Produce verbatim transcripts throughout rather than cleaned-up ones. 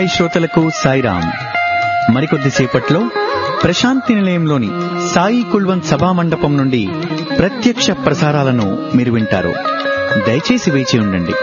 సాయి శ్రోతలకు సాయిరాం. మరికొద్ది సేపట్లో ప్రశాంతి నిలయంలోని సాయి కుల్వంత్ సభా మండపం నుండి ప్రత్యక్ష ప్రసారాలను మీరు వింటారు. దయచేసి వేచి ఉండండి.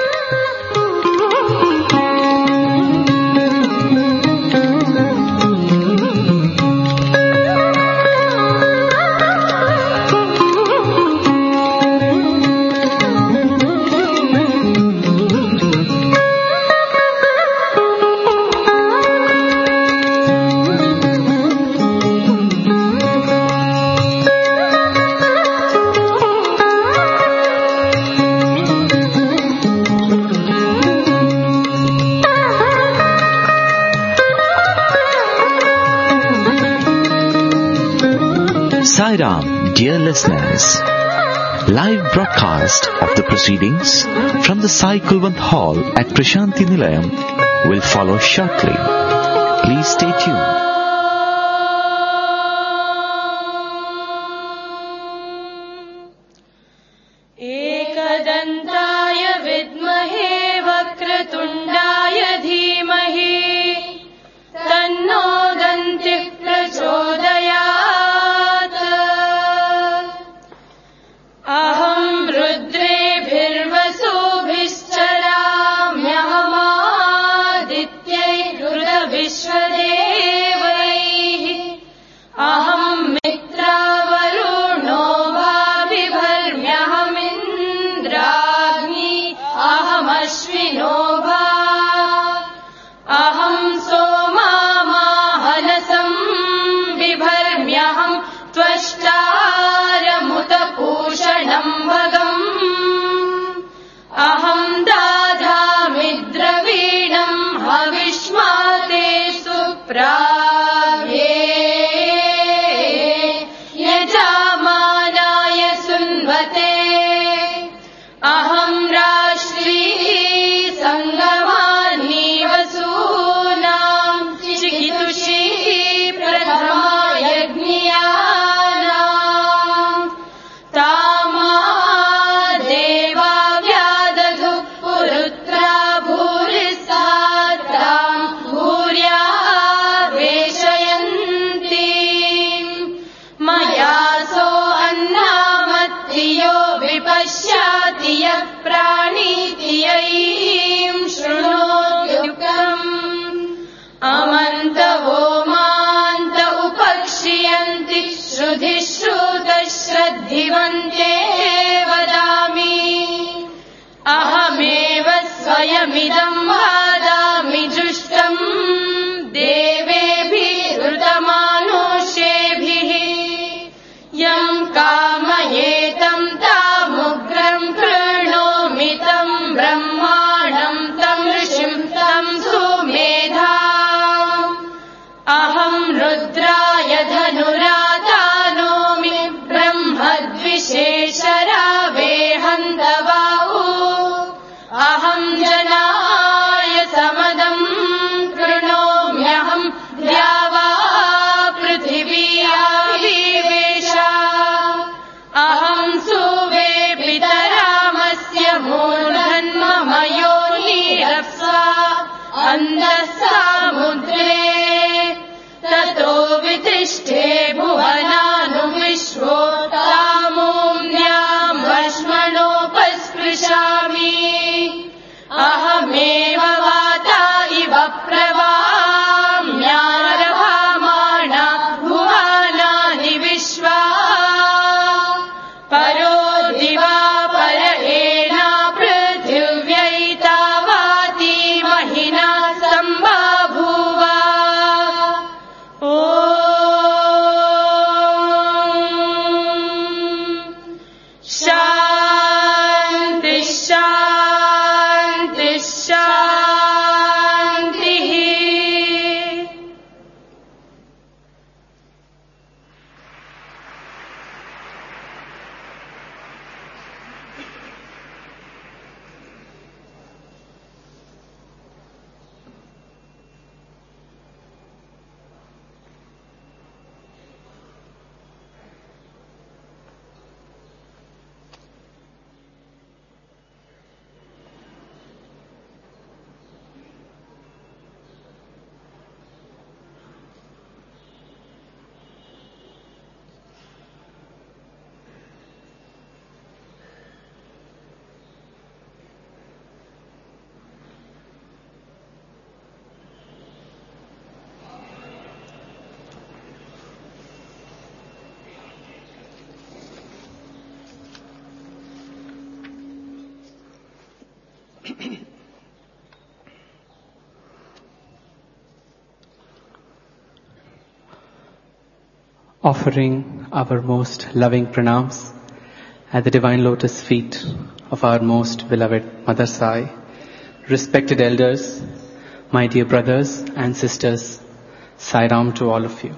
Sairam, dear listeners, live broadcast of the proceedings from the Sai Kulwant Hall at Prashanti Nilayam will follow shortly. Please stay tuned. एकदन्ताय विद्महे वक्रतुण्डाय धीमहि तन्नो दन्तिः प्रचोदयात्. अहं रुद्रेभिर्वसुभिश्चराम्यहमादित्यैरुदविश्वदेवैः. अहं मित्रावरुणो भाविभर्म्यहमिन्द्राग्नि अहमश्विनो भा. अहं सोमामाहनसं बिभर्म्यहं त्वष्टारमुतपूषणं भगम्. अहं दाधामि द्रवीणं हविष्माते सुप्राभ्ये यजामानाय सुन्वते. अहं राष्ट्री सङ्गमानि वसूनां चिकितुषी प्रथमा यज्ञियानां. तामा देवा व्यादधु पुरुत्रा भूरिसातां भूर्या वेशयन्ति. मया सो अन्नामत्तियो विपश्याति यः प्राणीति यैं शृणोत्युक्तम्. अमन्तवो मान्त उपक्षियन्ति श्रुधिः श्रुतश्रद्धिवन्ते वदामि. अहमेव स्वयमिदं वादामि जुष्टम् देवेभिरुतमानुष्येभिः. यं कामयेतं तामुग्रं कृणोमि तं ब्रह्माणं तं ऋषिं तं सुमेधाम्. अहं रुद्राय धनुरातानोमि ब्रह्मद्विषेशरावेहन्तवाऊ. अहं जनाय समदं कृणोम्यहं द्यावा पृथिवी आविवेश. अहं सुवेपितरामस्य मूर्धन्ममयो नीरप्सा अन्धः सामुद्रे. ततो वितिष्ठे भुवनानुविश्वो तामोम्यां वश्मणोपस्पृशामि. अहमेव वाता इव प्रवाम्यारभामाणा भुवनानि विश्वा. परो दिवा पर एना पृथिव्यैतावाती महिना सम्बभूव. ॐ Offering our most loving pranams at the divine lotus feet of our most beloved Mother Sai, respected elders, my dear brothers and sisters, Sai Ram to all of you.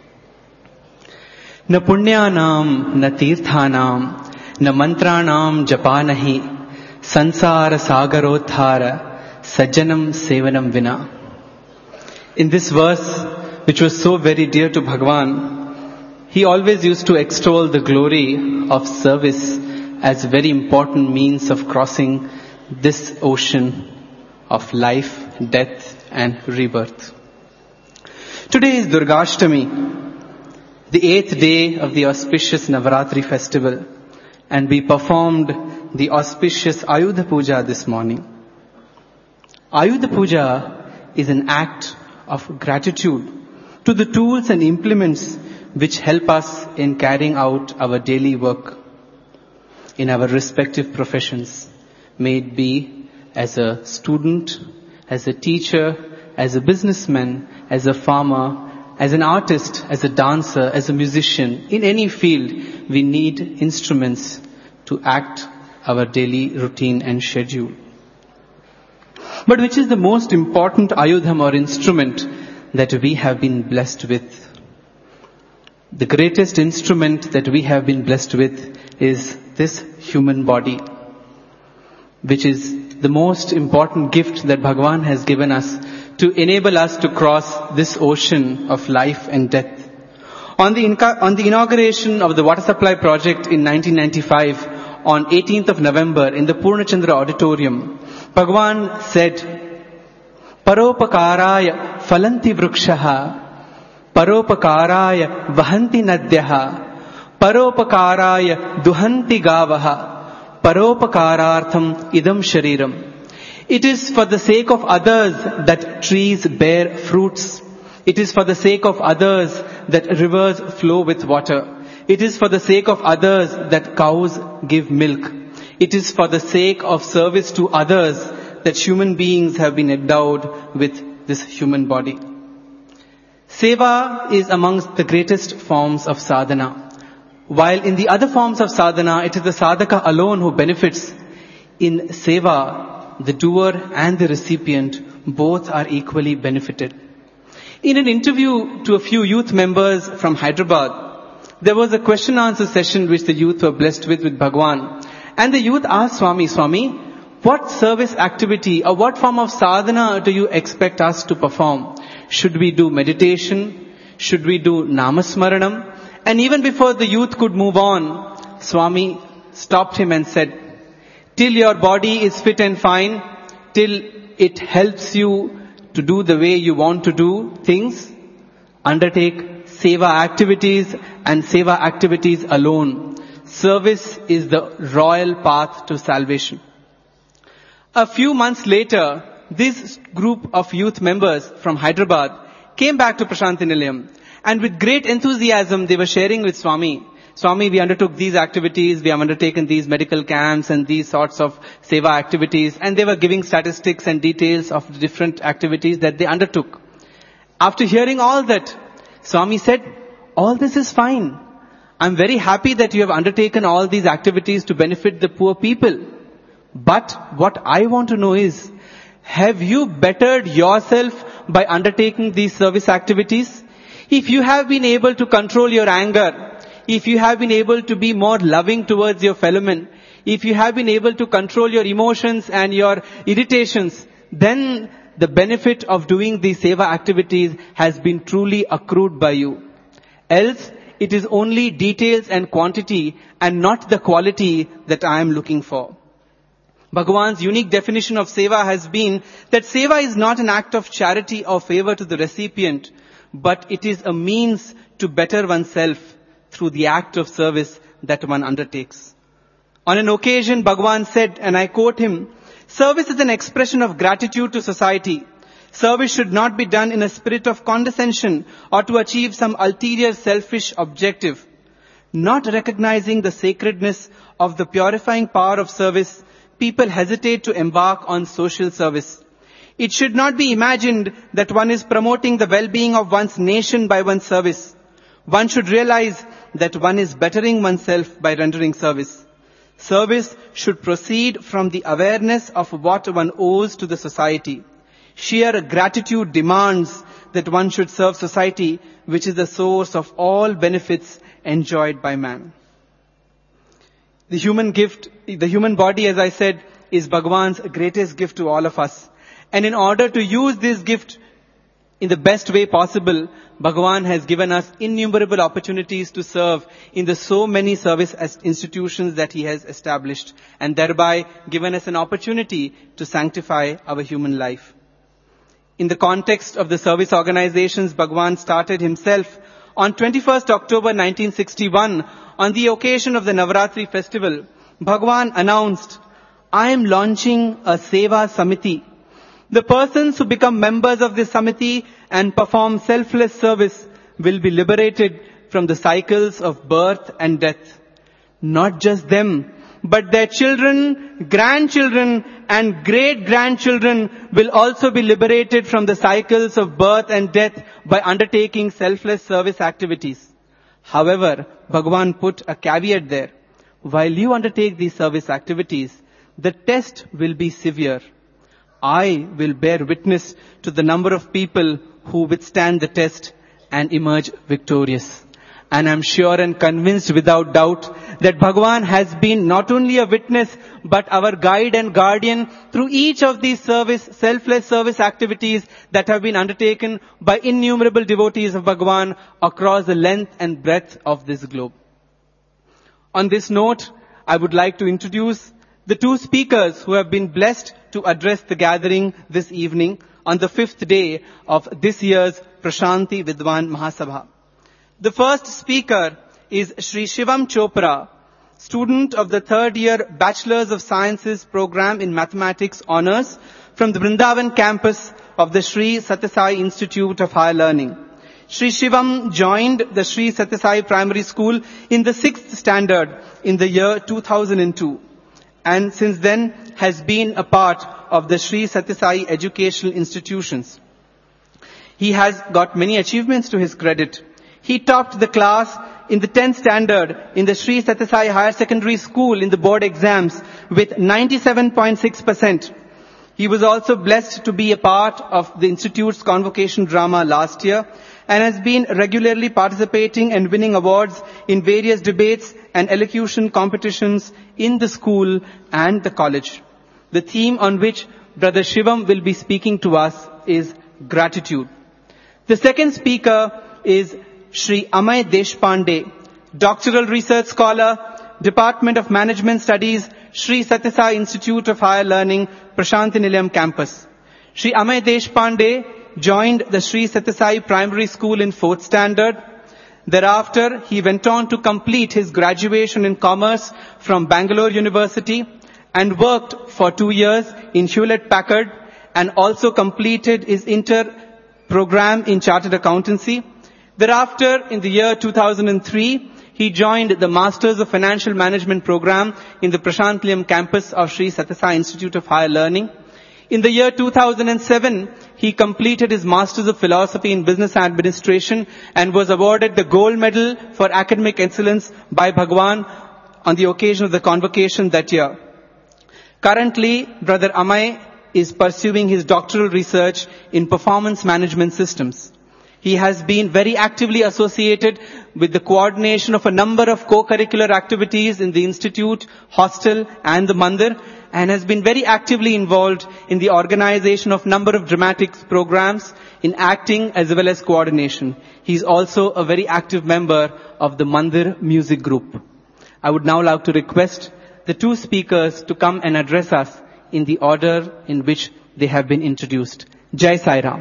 न पुण्यानाम न तीर्थानाम न मंत्राणाम जपा नहीं संसार सागरोद्धार sajjanam sevanam vina. In this verse, which was so very dear to Bhagavan, he always used to extol the glory of service as a very important means of crossing this ocean of life, death and rebirth. Today is Durgashtami, the eighth day of the auspicious Navaratri festival, and we performed the auspicious Ayudha Puja this morning. Ayudha Puja is an act of gratitude to the tools and implements which help us in carrying out our daily work in our respective professions, may it be as a student, as a teacher, as a businessman, as a farmer, as an artist, as a dancer, as a musician. In any field, we need instruments to act our daily routine and schedule. But which is the most important ayudham or instrument that we have been blessed with? The greatest instrument that we have been blessed with is this human body, which is the most important gift that Bhagavan has given us to enable us to cross this ocean of life and death. On the, inca- on the inauguration of the water supply project in nineteen ninety-five, on eighteenth of November in the Purnachandra Auditorium, Bhagavan said, Paropakaraya phalanti vrukshaha, Paropakaraya vahanti nadyaha, Paropakaraya duhanti gavaha, Paropakarartham idam shariram. It is for the sake of others that trees bear fruits. It is for the sake of others that rivers flow with water. It is for the sake of others that cows give milk. It is for the sake of service to others that human beings have been endowed with this human body. Seva is amongst the greatest forms of sadhana. While in the other forms of sadhana, it is the sadhaka alone who benefits. In seva, the doer and the recipient both are equally benefited. In an interview to a few youth members from Hyderabad, there was a question answer session which the youth were blessed with with Bhagavan. And the youth asked Swami, Swami, what service activity or what form of sadhana do you expect us to perform? Should we do meditation? Should we do namasmaranam? And even before the youth could move on, Swami stopped him and said, till your body is fit and fine, till it helps you to do the way you want to do things, undertake seva activities and seva activities alone. Service is the royal path to salvation. A few months later, this group of youth members from Hyderabad came back to Prashanti Nilayam, and with great enthusiasm they were sharing with Swami, Swami, we undertook these activities, we have undertaken these medical camps and these sorts of seva activities, and they were giving statistics and details of the different activities that they undertook. After hearing all that, Swami said, all this is fine. I'm very happy that you have undertaken all these activities to benefit the poor people. But what I want to know is, have you bettered yourself by undertaking these service activities? If you have been able to control your anger, if you have been able to be more loving towards your fellow men, if you have been able to control your emotions and your irritations, then the benefit of doing these seva activities has been truly accrued by you. Else, it is only details and quantity and not the quality that I am looking for. Bhagavan's unique definition of seva has been that seva is not an act of charity or favor to the recipient, but it is a means to better oneself through the act of service that one undertakes. On an occasion, Bhagavan said, and I quote him, service is an expression of gratitude to society. Service should not be done in a spirit of condescension or to achieve some ulterior selfish objective. Not recognizing the sacredness of the purifying power of service people hesitate to embark on social service. It should not be imagined that one is promoting the well-being of one's nation by one's service. One should realize that one is bettering oneself by rendering service. Service should proceed from the awareness of what one owes to the society. Sheer gratitude demands that one should serve society, which is the source of all benefits enjoyed by man. The human gift, the human body, as I said, is Bhagwan's greatest gift to all of us. And in order to use this gift in the best way possible, Bhagwan has given us innumerable opportunities to serve in the so many service as institutions that he has established, and thereby given us an opportunity to sanctify our human life. In the context of the service organizations Bhagwan started himself on twenty-first October nineteen sixty-one, on the occasion of the Navaratri festival, Bhagwan announced, "I am launching a Seva Samiti. The persons who become members of this Samiti and perform selfless service will be liberated from the cycles of birth and death. Not just them, but their children, grandchildren and great-grandchildren will also be liberated from the cycles of birth and death by undertaking selfless service activities." However, Bhagwan put a caveat there. While you undertake these service activities, the test will be severe. I will bear witness to the number of people who withstand the test and emerge victorious. And I'm sure and convinced without doubt that Bhagwan has been not only a witness, but our guide and guardian through each of these service, selfless service activities that have been undertaken by innumerable devotees of Bhagwan across the length and breadth of this globe. On this note, I would like to introduce the two speakers who have been blessed to address the gathering this evening on the fifth day of this year's Prashanti Vidwan Mahasabha. The first speaker is Shri Shivam Chopra, student of the third year Bachelor's of Sciences program in Mathematics Honours from the Vrindavan campus of the Shri Sathya Sai Institute of Higher Learning. Shri Shivam joined the Shri Sathya Sai Primary School in the sixth standard in the year two thousand two. And since then has been a part of the Shri Sathya Sai educational institutions. He has got many achievements to his credit. He topped the class in the tenth standard in the Shri Sathya Sai Higher Secondary School in the board exams with ninety-seven point six percent. He was also blessed to be a part of the Institute's convocation drama last year and has been regularly participating and winning awards in various debates and elocution competitions in the school and the college. The theme on which Brother Shivam will be speaking to us is gratitude. The second speaker is Shri Amay Deshpande, doctoral research scholar, Department of Management Studies, Shri Sathya Sai Institute of Higher Learning, Prashanti Nilayam campus. Shri Amay Deshpande joined the Shri Sathya Sai Primary School in fourth standard. Thereafter, he went on to complete his graduation in commerce from Bangalore University and worked for two years in Hewlett Packard and also completed his inter program in chartered accountancy. Thereafter, in the year two thousand three, he joined the Masters of Financial Management program in the Prashanti Nilayam campus of Shri Sathya Sai Institute of Higher Learning. In the year two thousand seven, he completed his Masters of Philosophy in Business Administration and was awarded the Gold Medal for Academic Excellence by Bhagwan on the occasion of the convocation that year. Currently, Brother Amay is pursuing his doctoral research in performance management systems. He has been very actively associated with the coordination of a number of co-curricular activities in the institute, hostel and the mandir, and has been very actively involved in the organization of number of dramatics programs in acting as well as coordination. He is also a very active member of the Mandir music group. I would now like to request the two speakers to come and address us in the order in which they have been introduced. Jai Sai Ram.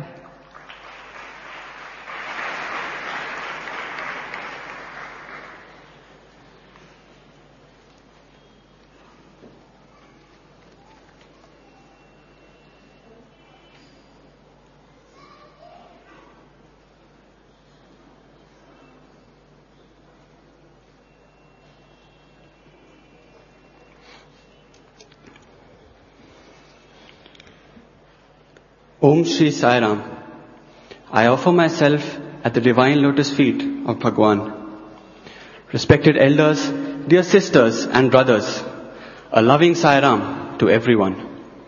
Om Shri Sai Ram. I offer myself at the divine lotus feet of Bhagwan. Respected elders, dear sisters and brothers, a loving Sai Ram to everyone.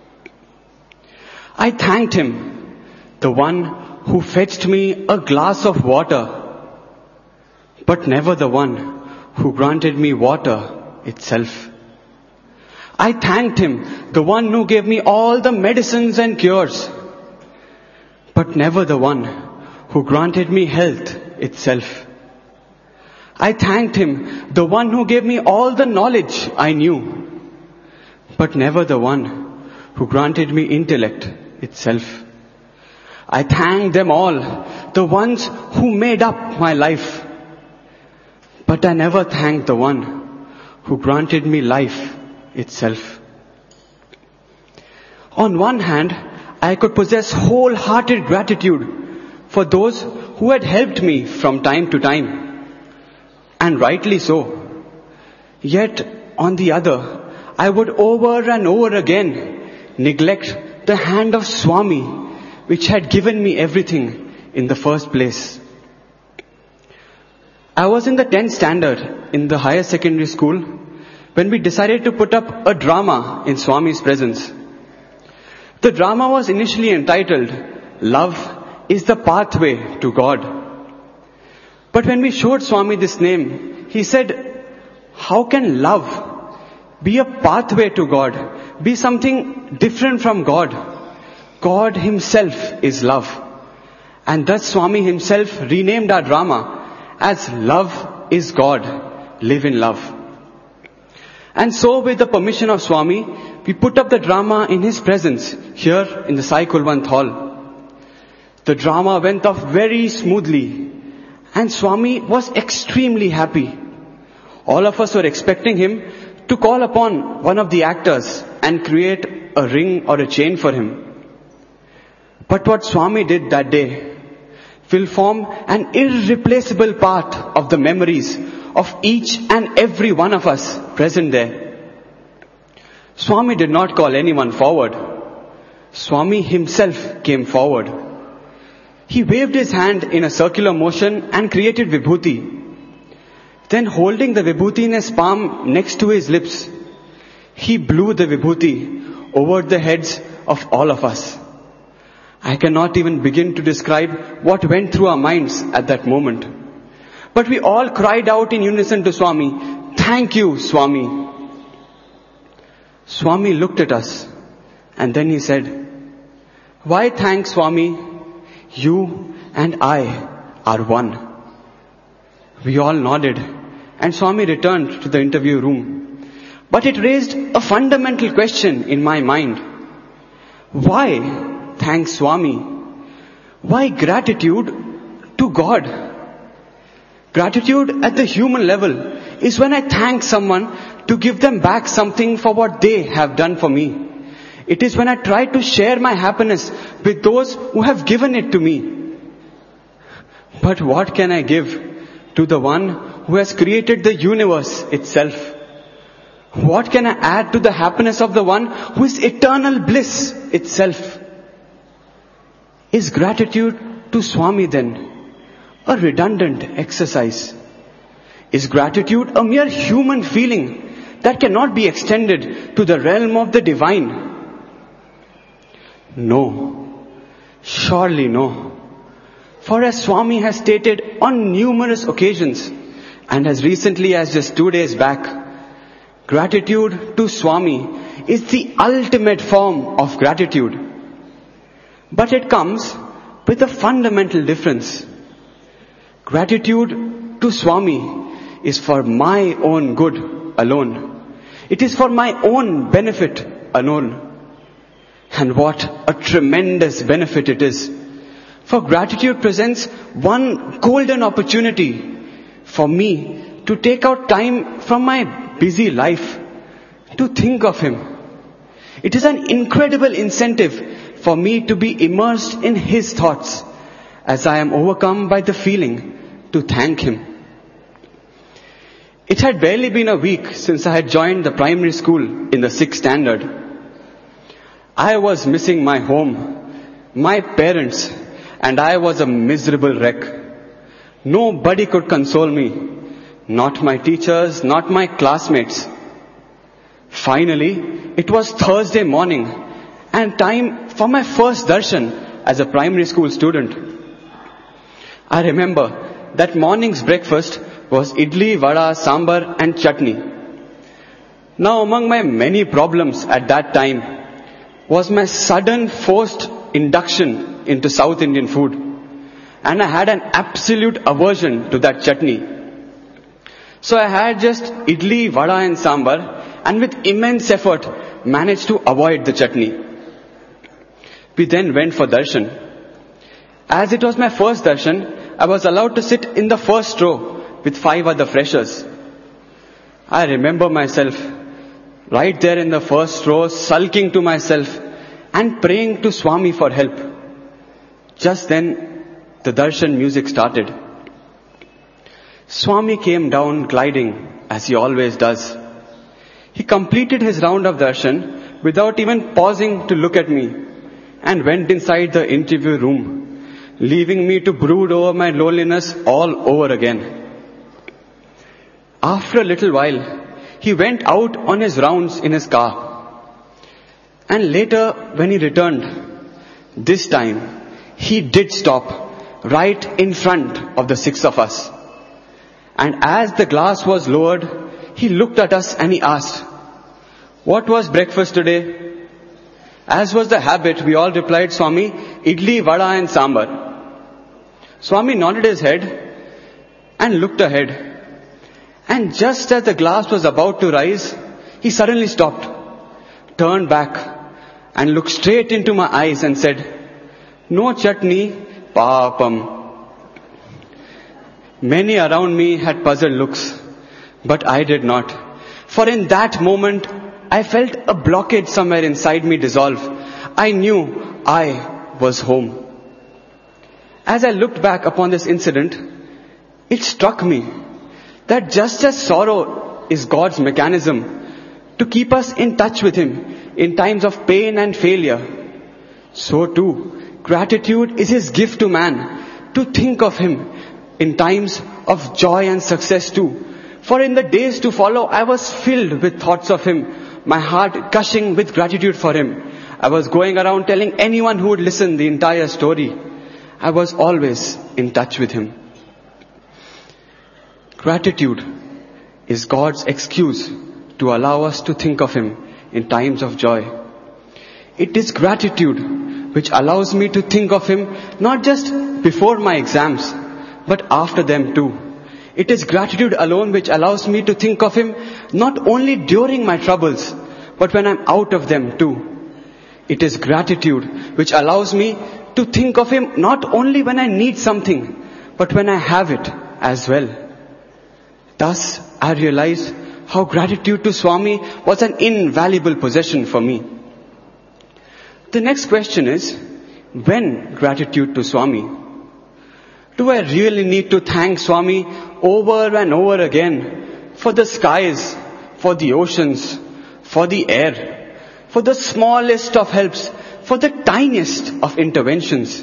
I thanked him, the one who fetched me a glass of water, but never the one who granted me water itself. I thanked him, the one who gave me all the medicines and cures, but never the one who granted me health itself. I thanked him, the one who gave me all the knowledge I knew, but never the one who granted me intellect itself. I thank them all, the ones who made up my life, but I never thanked the one who granted me life itself. On one hand, I could possess wholehearted gratitude for those who had helped me from time to time, and rightly so. Yet, on the other, I would over and over again neglect the hand of Swami, which had given me everything in the first place. I was in the tenth standard in the higher secondary school when we decided to put up a drama in Swami's presence. The drama was initially entitled, Love is the Pathway to God. But when we showed Swami this name, he said, how can love be a pathway to God, be something different from God? God himself is love. And thus Swami himself renamed our drama as Love is God, Live in Love. And so with the permission of Swami, we put up the drama in his presence here in the Sai Kulwant Hall. The drama went off very smoothly and Swami was extremely happy. All of us were expecting him to call upon one of the actors and create a ring or a chain for him. But what Swami did that day will form an irreplaceable part of the memories of each and every one of us present there. Swami did not call anyone forward. Swami himself came forward. He waved his hand in a circular motion and created vibhuti. Then holding the vibhuti in his palm next to his lips, he blew the vibhuti over the heads of all of us. I cannot even begin to describe what went through our minds at that moment. But we all cried out in unison to Swami, thank you, Swami. Swami looked at us and then he said, why thank Swami? You and I are one. We all nodded and Swami returned to the interview room. But it raised a fundamental question in my mind. Why thank Swami? Why gratitude to God? Gratitude at the human level is when I thank someone to give them back something for what they have done for me. It is when I try to share my happiness with those who have given it to me. But what can I give to the one who has created the universe itself? What can I add to the happiness of the one who is eternal bliss itself? Is gratitude to Swami then a redundant exercise? Is gratitude a mere human feeling that cannot be extended to the realm of the divine? No, surely no. For as Swami has stated on numerous occasions, and as recently as just two days back, gratitude to Swami is the ultimate form of gratitude. But it comes with a fundamental difference. Gratitude to Swami is for my own good alone. It is for my own benefit alone. And what a tremendous benefit it is. For gratitude presents one golden opportunity for me to take out time from my busy life to think of him. It is an incredible incentive for me to be immersed in his thoughts as I am overcome by the feeling to thank him. It had barely been a week since I had joined the primary school in the sixth standard. I was missing my home, my parents, and I was a miserable wreck. Nobody could console me. Not my teachers, not my classmates. Finally, it was Thursday morning and time for my first darshan as a primary school student. I remember that morning's breakfast was idli, vada, sambar and chutney. Now among my many problems at that time was my sudden forced induction into South Indian food. And I had an absolute aversion to that chutney. So I had just idli, vada and sambar and with immense effort managed to avoid the chutney. We then went for darshan. As it was my first darshan, I was allowed to sit in the first row with five other freshers. I remember myself right there in the first row, sulking to myself and praying to Swami for help. Just then, the darshan music started. Swami came down gliding as he always does. He completed his round of darshan without even pausing to look at me and went inside the interview room, leaving me to brood over my loneliness all over again. After a little while, he went out on his rounds in his car. And later, when he returned, this time, he did stop right in front of the six of us. And as the glass was lowered, he looked at us and he asked, "What was breakfast today?" As was the habit, we all replied, "Swami, idli, vada and sambar." Swami nodded his head and looked ahead. And just as the glass was about to rise, he suddenly stopped, turned back and looked straight into my eyes and said, "No chutney, papam." Many around me had puzzled looks, but I did not. For in that moment, I felt a blockage somewhere inside me dissolve. I knew I was home. As I looked back upon this incident, it struck me that just as sorrow is God's mechanism to keep us in touch with Him in times of pain and failure, so too, gratitude is His gift to man to think of Him in times of joy and success too. For in the days to follow, I was filled with thoughts of Him, my heart gushing with gratitude for Him. I was going around telling anyone who would listen the entire story. I was always in touch with Him. Gratitude is God's excuse to allow us to think of Him in times of joy. It is gratitude which allows me to think of Him not just before my exams, but after them too. It is gratitude alone which allows me to think of Him not only during my troubles, but when I'm out of them too. It is gratitude which allows me to think of Him not only when I need something, but when I have it as well. Thus, I realized how gratitude to Swami was an invaluable possession for me. The next question is, when gratitude to Swami? Do I really need to thank Swami over and over again for the skies, for the oceans, for the air, for the smallest of helps, for the tiniest of interventions?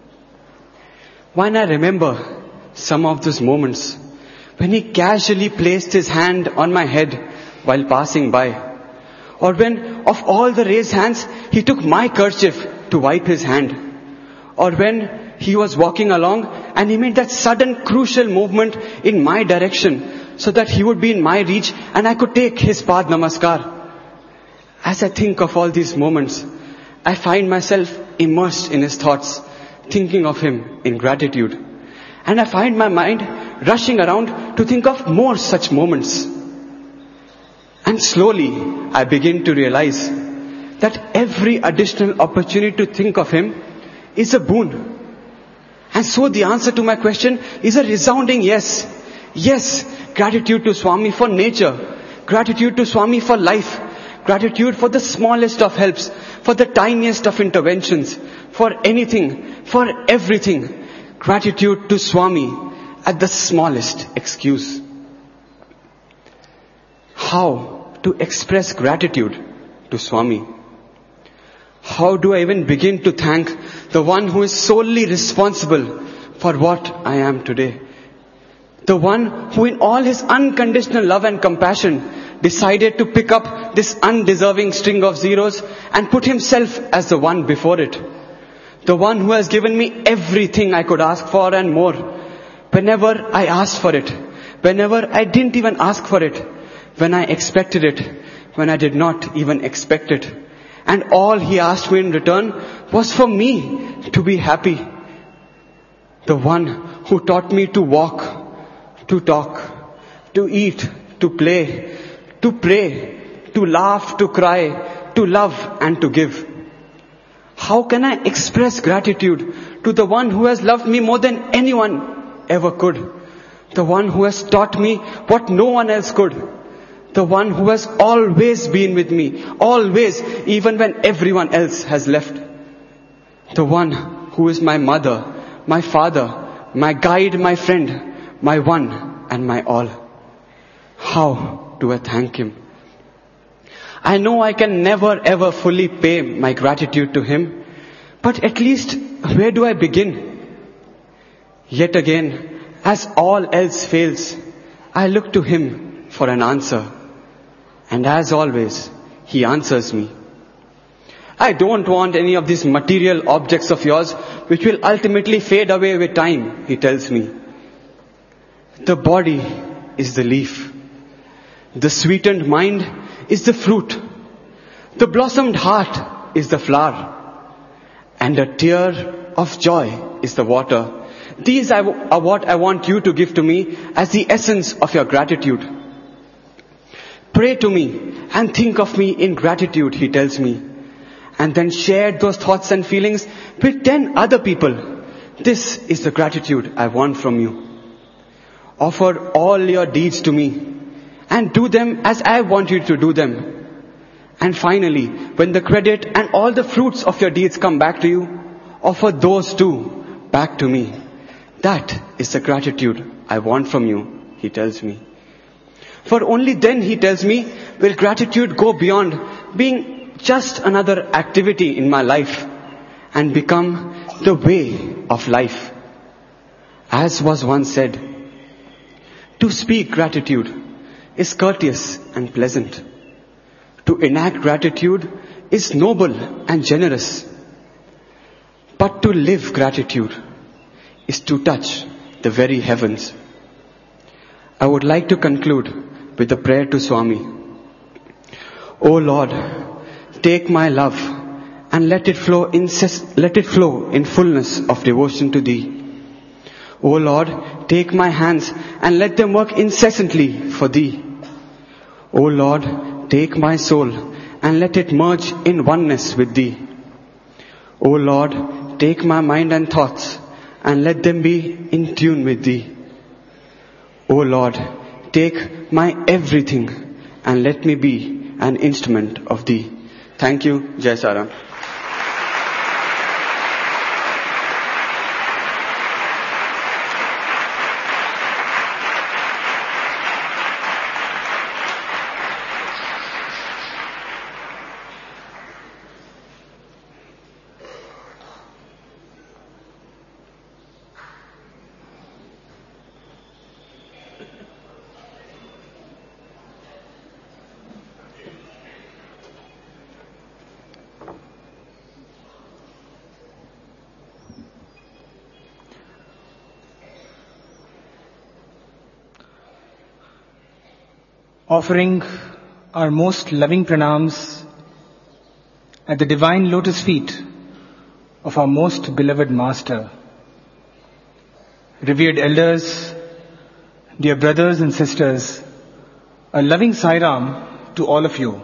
When I remember some of those moments when He casually placed His hand on my head while passing by, or when of all the raised hands He took my kerchief to wipe His hand, or when He was walking along and He made that sudden crucial movement in my direction so that He would be in my reach and I could take His Pad Namaskar. As I think of all these moments, I find myself immersed in His thoughts, thinking of Him in gratitude. And I find my mind rushing around to think of more such moments. And slowly I begin to realize that every additional opportunity to think of Him is a boon. And so the answer to my question is a resounding yes. Yes, gratitude to Swami for nature, gratitude to Swami for life, gratitude for the smallest of helps, for the tiniest of interventions, for anything, for everything. Gratitude to Swami at the smallest excuse. How to express gratitude to Swami? How do I even begin to thank the one who is solely responsible for what I am today. The one who in all his unconditional love and compassion decided to pick up this undeserving string of zeros and put himself as the one before it. The one who has given me everything I could ask for and more. Whenever I asked for it. Whenever I didn't even ask for it. When I expected it. When I did not even expect it. And all he asked me in return was for me to be happy. The one who taught me to walk, to talk, to eat, to play, to pray, to laugh, to cry, to love and to give. How can I express gratitude to the one who has loved me more than anyone ever could? The one who has taught me what no one else could. The one who has always been with me, always, even when everyone else has left. The one who is my mother, my father, my guide, my friend, my one and my all. How do I thank him? I know I can never ever fully pay my gratitude to him, but at least where do I begin? Yet again, as all else fails, I look to him for an answer. And as always, he answers me. I don't want any of these material objects of yours which will ultimately fade away with time, he tells me. The body is the leaf. The sweetened mind is the fruit. The blossomed heart is the flower. And a tear of joy is the water. These are what I want you to give to me as the essence of your gratitude. Pray to me and think of me in gratitude, he tells me. And then share those thoughts and feelings with ten other people. This is the gratitude I want from you. Offer all your deeds to me and do them as I want you to do them. And finally, when the credit and all the fruits of your deeds come back to you, offer those too back to me. That is the gratitude I want from you, he tells me. For only then, he tells me, will gratitude go beyond being just another activity in my life and become the way of life. As was once said, to speak gratitude is courteous and pleasant. To enact gratitude is noble and generous. But to live gratitude is to touch the very heavens. I would like to conclude with a prayer to Swami. O Lord, take my love and let it flow in, let it flow in fullness of devotion to Thee. O Lord, take my hands and let them work incessantly for Thee. O Lord, take my soul and let it merge in oneness with Thee. O Lord, take my mind and thoughts and let them be in tune with Thee. O Lord, take my everything and let me be an instrument of Thee. Thank you. Jai Saram. Offering our most loving pranams at the divine lotus feet of our most beloved Master. Revered elders, dear brothers and sisters, a loving Sairam to all of you.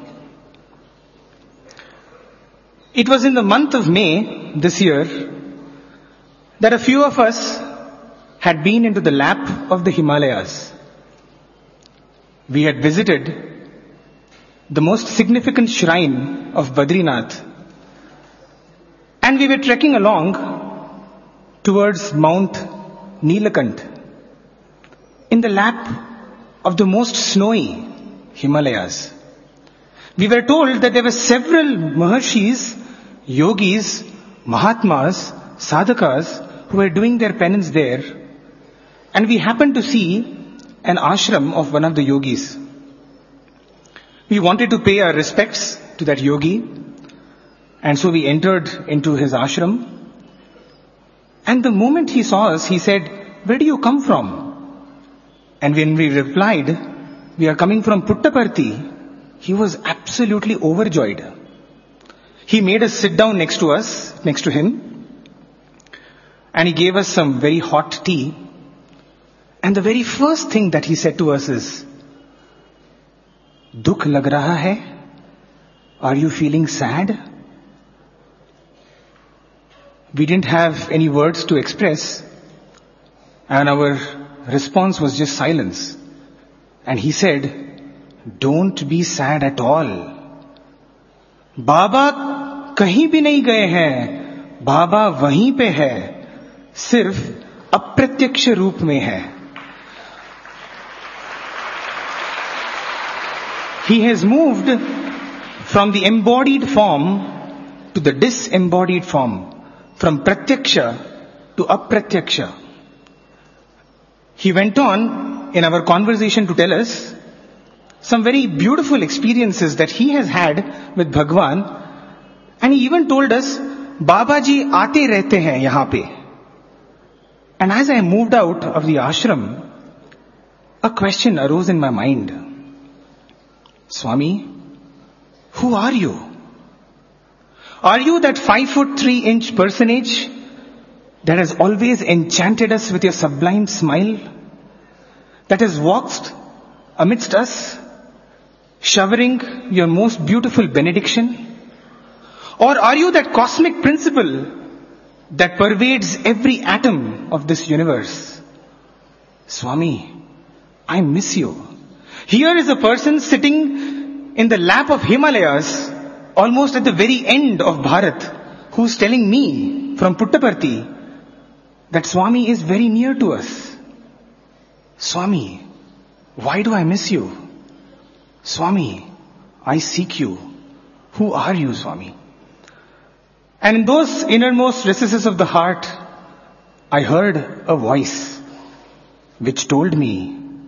It was in the month of May this year that a few of us had been into the lap of the Himalayas. We had visited the most significant shrine of Badrinath, and we were trekking along towards Mount Nilakant in the lap of the most snowy Himalayas. We were told that there were several Maharshis, Yogis, Mahatmas sadhakas who were doing their penance there, and we happened to see an ashram of one of the yogis. We wanted to pay our respects to that yogi, and so we entered into his ashram. And the moment he saw us, he said, "Where do you come from?" And when we replied, "We are coming from Puttaparthi," he was absolutely overjoyed. He made us sit down next to us, next to him, and he gave us some very hot tea. And the very first thing that he said to us is, "Dukh lag raha hai? Are you feeling sad?" We didn't have any words to express, and our response was just silence. And he said, "Don't be sad at all. बाबा कहीं भी नहीं गए हैं, बाबा वहीं पे है, सिर्फ अप्रत्यक्ष रूप में है." He has moved from the embodied form to the disembodied form, from pratyaksha to apratyaksha. He went on in our conversation to tell us some very beautiful experiences that he has had with Bhagwan, and he even told us, "Baba ji aate rehte hain yahan pe." And as I moved out of the ashram, a question arose in my mind. "Swami, who are you? Are you that five foot three inch personage that has always enchanted us with your sublime smile, that has walked amidst us, showering your most beautiful benediction? Or are you that cosmic principle that pervades every atom of this universe? Swami, I miss you. Here is a person sitting in the lap of Himalayas, almost at the very end of Bharat, who's telling me from Puttaparthi that Swami is very near to us. Swami, why do I miss you? Swami, I seek you. Who are you, Swami?" And in those innermost recesses of the heart, I heard a voice which told me,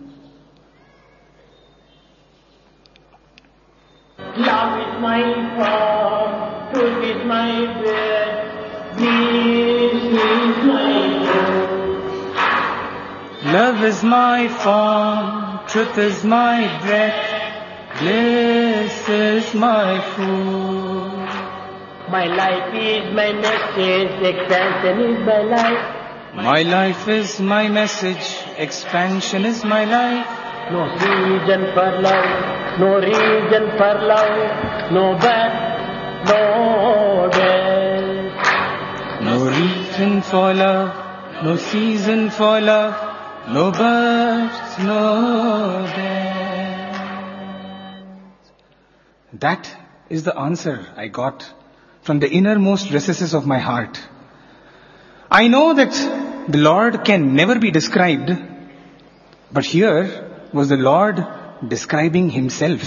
Love is my form, truth is my breath, this is my food. "Love is my form, truth is my breath, bliss is my food. My life is my message, expansion is my life. My life is my message, expansion is my life. No reason for love, no reason for love, no birth, no death. No reason for love, no season for love, no birth, no death." That is the answer I got from the innermost recesses of my heart. I know that the Lord can never be described, but here was the Lord describing himself.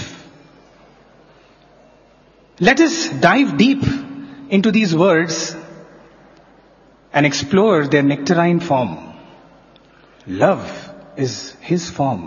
Let us dive deep into these words and explore their nectarine form. Love is his form.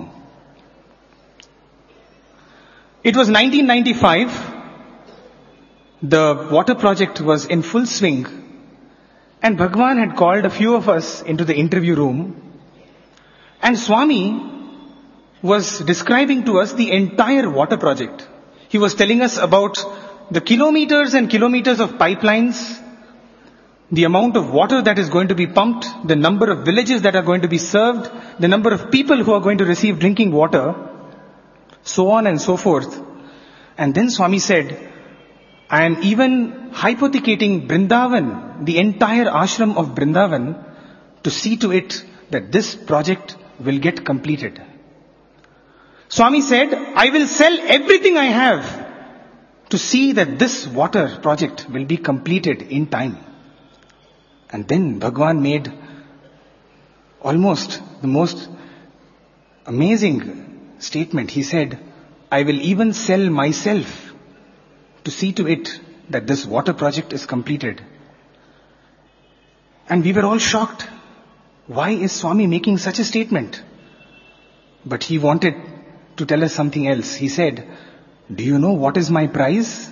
It was nineteen ninety-five. The water project was in full swing, and Bhagwan had called a few of us into the interview room, and Swami was describing to us the entire water project. He was telling us about the kilometers and kilometers of pipelines, the amount of water that is going to be pumped, the number of villages that are going to be served, the number of people who are going to receive drinking water, so on and so forth. And then Swami said, "I am even hypothecating Vrindavan, the entire ashram of Vrindavan, to see to it that this project will get completed." Swami said, "I will sell everything I have to see that this water project will be completed in time." And then Bhagwan made almost the most amazing statement. He said, "I will even sell myself to see to it that this water project is completed." And we were all shocked. Why is Swami making such a statement? But he wanted to tell us something else. He said, do you know what is my prize?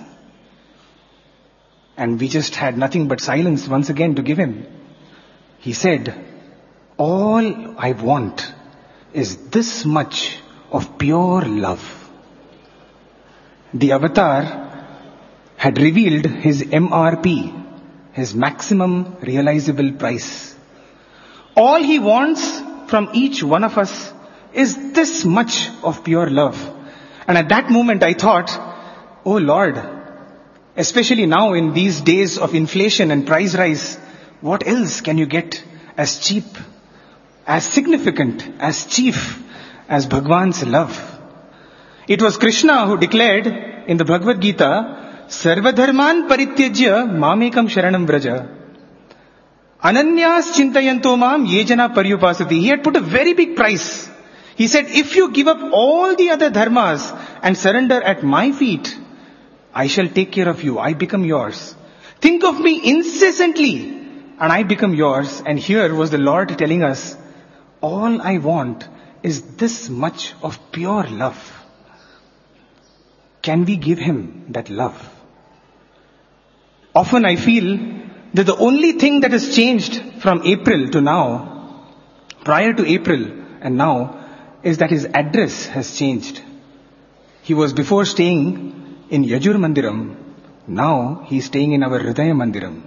And we just had nothing but silence once again to give him. He said, all I want is this much of pure love. The avatar had revealed his M R P, his maximum realizable price. All he wants from each one of us is this much of pure love. And at that moment I thought, oh Lord, especially now in these days of inflation and price rise, what else can you get as cheap, as significant, as chief as Bhagwan's love? It was Krishna who declared in the Bhagavad Gita, Sarvadharman parityajya mamekam sharanam vraja. Ananyas chintayanto mam yejana paryupasati. He had put a very big price. He said, if you give up all the other dharmas and surrender at my feet, I shall take care of you. I become yours. Think of me incessantly and I become yours. And here was the Lord telling us, all I want is this much of pure love. Can we give him that love? Often I feel that the only thing that has changed from April to now, prior to April and now, is that his address has changed. He was before staying in Yajur Mandiram. Now he is staying in our Hridaya Mandiram.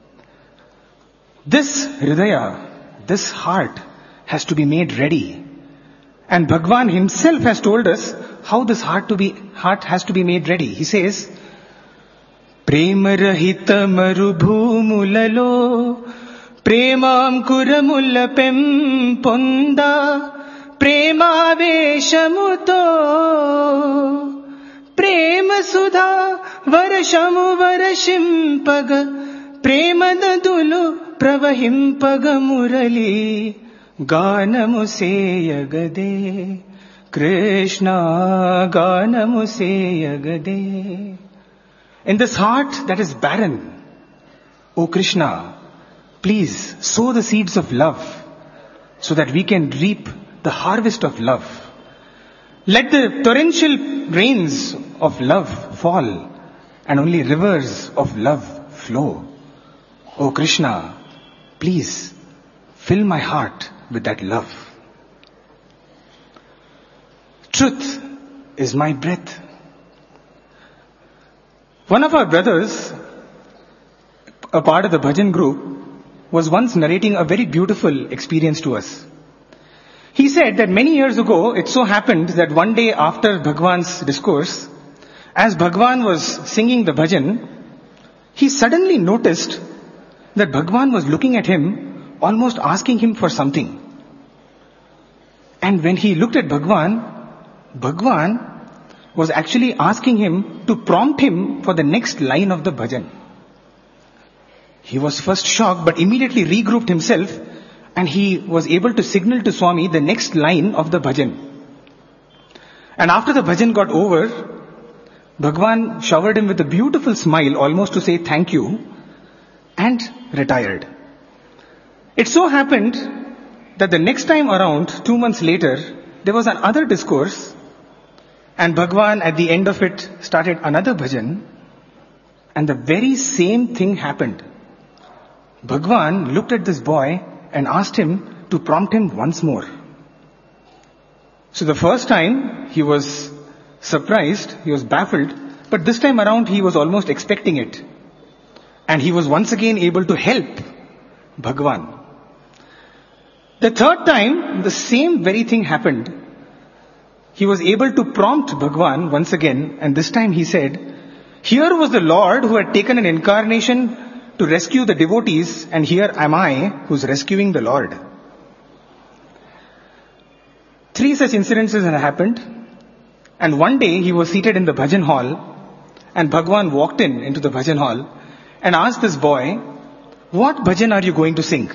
This Hridaya, this heart has to be made ready. And Bhagwan himself has told us how this heart to be heart has to be made ready. He says, Prema rahita marubhumulalo Premam kuramula pem ponda Prema veshamuto Prema sudha varashamu varashimpaga Prema dadulu pravahimpaga murali Ganamu seyagade Krishna Ganamu seyagade. In this heart that is barren, O Krishna, please sow the seeds of love so that we can reap the harvest of love. Let the torrential rains of love fall and only rivers of love flow. O Krishna, please fill my heart with that love. Truth is my breath. One of our brothers, a part of the bhajan group, was once narrating a very beautiful experience to us. He said that many years ago, it so happened that one day after Bhagwan's discourse, as Bhagwan was singing the bhajan, he suddenly noticed that Bhagwan was looking at him, almost asking him for something. And when he looked at Bhagwan, Bhagwan was actually asking him to prompt him for the next line of the bhajan. He was first shocked but immediately regrouped himself and he was able to signal to Swami the next line of the bhajan. And after the bhajan got over, Bhagwan showered him with a beautiful smile, almost to say thank you, and retired. It so happened that the next time around, two months later, there was another discourse and Bhagwan at the end of it started another bhajan and the very same thing happened. Bhagwan looked at this boy and asked him to prompt him once more. So the first time he was surprised, he was baffled, but this time around he was almost expecting it. And he was once again able to help Bhagwan. The third time, the same very thing happened. He was able to prompt Bhagwan once again, and this time he said, here was the Lord who had taken an incarnation to rescue the devotees, and here am I who's rescuing the Lord. Three such incidences had happened, and one day he was seated in the bhajan hall, and Bhagwan walked in into the bhajan hall and asked this boy, what bhajan are you going to sing?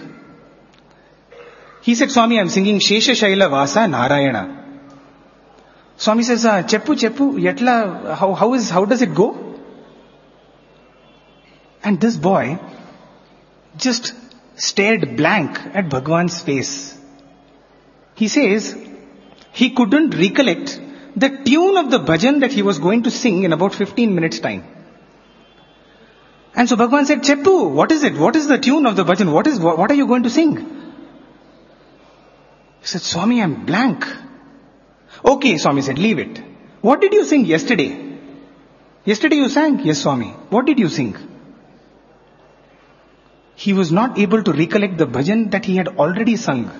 He said, Swami, I'm singing Shesha Shaila Vasa Narayana. Swami says, ah, Cheppu, Cheppu, Yetla, how, how is, how does it go? And this boy just stared blank at Bhagwan's face. He says he couldn't recollect the tune of the bhajan that he was going to sing in about fifteen minutes time. And so Bhagwan said, Cheppu, what is it? What is the tune of the bhajan? What is, what are you going to sing? He said, Swami, I'm blank. Okay, Swami said, leave it. What did you sing yesterday? Yesterday you sang? Yes, Swami. What did you sing? He was not able to recollect the bhajan that he had already sung.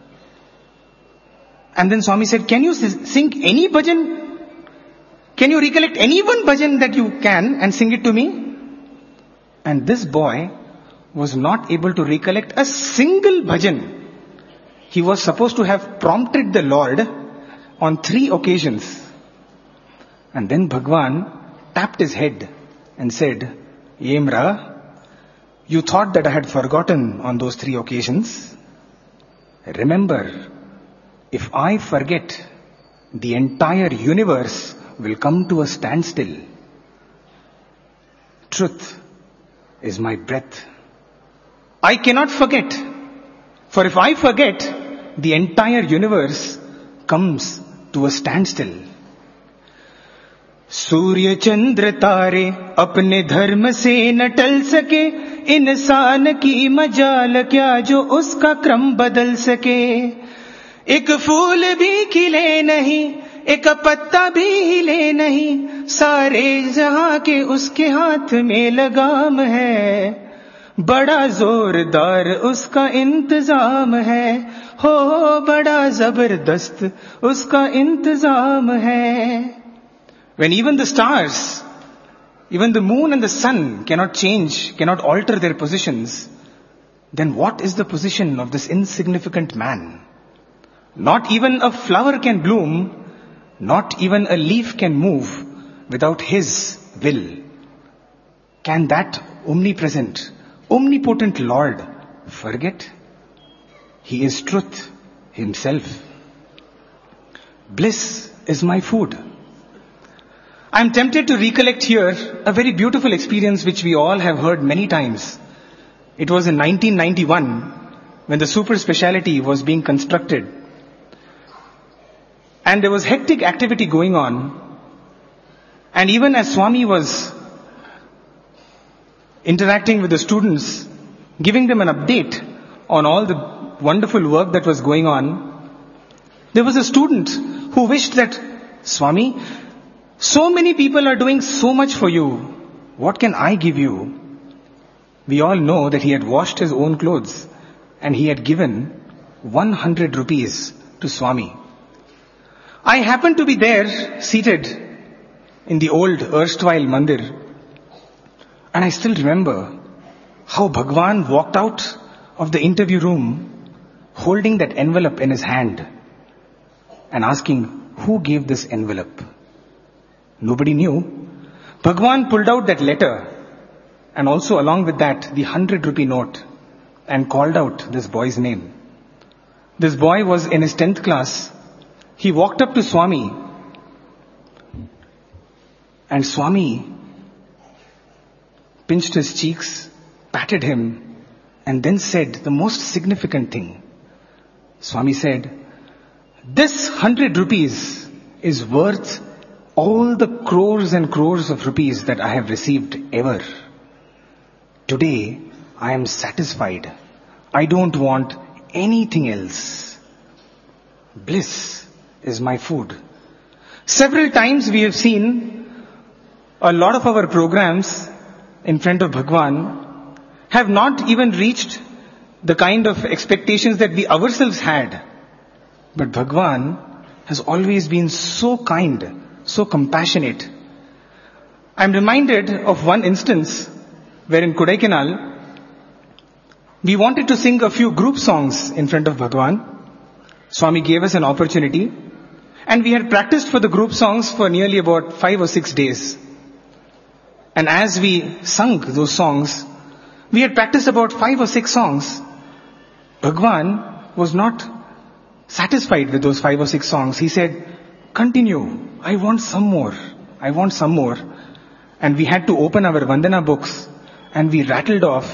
And then Swami said, can you sing any bhajan? Can you recollect any one bhajan that you can and sing it to me? And this boy was not able to recollect a single bhajan. He was supposed to have prompted the Lord on three occasions. And then Bhagwan tapped his head and said, Yemra, you thought that I had forgotten on those three occasions. Remember, if I forget, the entire universe will come to a standstill. Truth is my breath. I cannot forget. For if I forget, the entire universe comes to a standstill. Surya Chandra तारे अपने धर्म से न टल सके, इंसान की मजाल क्या जो उसका क्रम बदल सके. एक फूल भी खिले नहीं, एक पत्ता भी हिले नहीं, सारे जहां के उसके हाथ में लगाम है. बड़ा जोरदार उसका इंतजाम है, हो बड़ा जबरदस्त उसका इंतजाम है. When even the stars, even the moon and the sun cannot change, cannot alter their positions, then what is the position of this insignificant man? Not even a flower can bloom, not even a leaf can move without his will. Can that omnipresent, omnipotent Lord forget? He is truth himself. Bliss is my food. I am tempted to recollect here a very beautiful experience which we all have heard many times. It was in nineteen ninety-one when the super speciality was being constructed. And there was hectic activity going on. And even as Swami was interacting with the students, giving them an update on all the wonderful work that was going on, there was a student who wished that, Swami, so many people are doing so much for you. What can I give you? We all know that he had washed his own clothes and he had given one hundred rupees to Swami. I happened to be there, seated in the old erstwhile mandir. And I still remember how Bhagwan walked out of the interview room holding that envelope in his hand and asking, who gave this envelope? Nobody knew. Bhagwan pulled out that letter and also along with that the hundred rupee note and called out this boy's name. This boy was in his tenth class. He walked up to Swami and Swami pinched his cheeks, patted him and then said the most significant thing. Swami said, this hundred rupees is worth all the crores and crores of rupees that I have received ever. Today, I am satisfied. I don't want anything else. Bliss is my food. Several times we have seen a lot of our programs in front of Bhagwan have not even reached the kind of expectations that we ourselves had. But Bhagwan has always been so kind, so compassionate. I'm reminded of one instance where in Kodaikanal, we wanted to sing a few group songs in front of Bhagwan. Swami gave us an opportunity and we had practiced for the group songs for nearly about five or six days. And as we sung those songs, we had practiced about five or six songs. Bhagwan was not satisfied with those five or six songs. He said, continue. I want some more. I want some more. And we had to open our Vandana books and we rattled off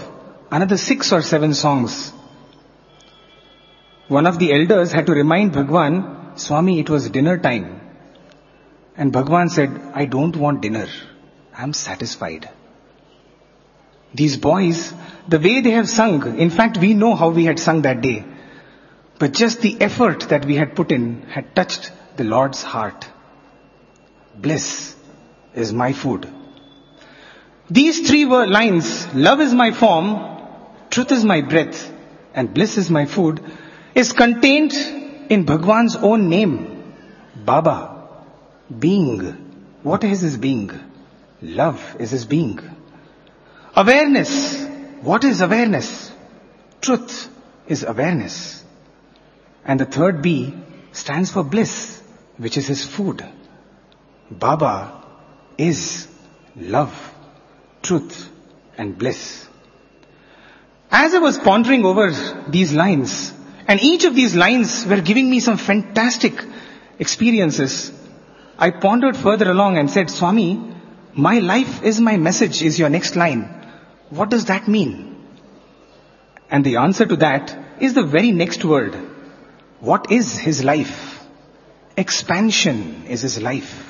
another six or seven songs. One of the elders had to remind Bhagwan, Swami, it was dinner time. And Bhagwan said, I don't want dinner. I'm satisfied. These boys, the way they have sung, in fact we know how we had sung that day. But just the effort that we had put in had touched the Lord's heart. Bliss is my food. These three were lines, love is my form, truth is my breath, and bliss is my food, is contained in Bhagwan's own name, Baba, being. What is his being? Love is his being. Awareness. What is awareness? Truth is awareness. And the third B stands for bliss, which is his food. Baba is love, truth and bliss. As I was pondering over these lines, and each of these lines were giving me some fantastic experiences, I pondered further along and said, Swami, my life is my message is your next line. What does that mean? And the answer to that is the very next word. What is his life? Expansion is his life.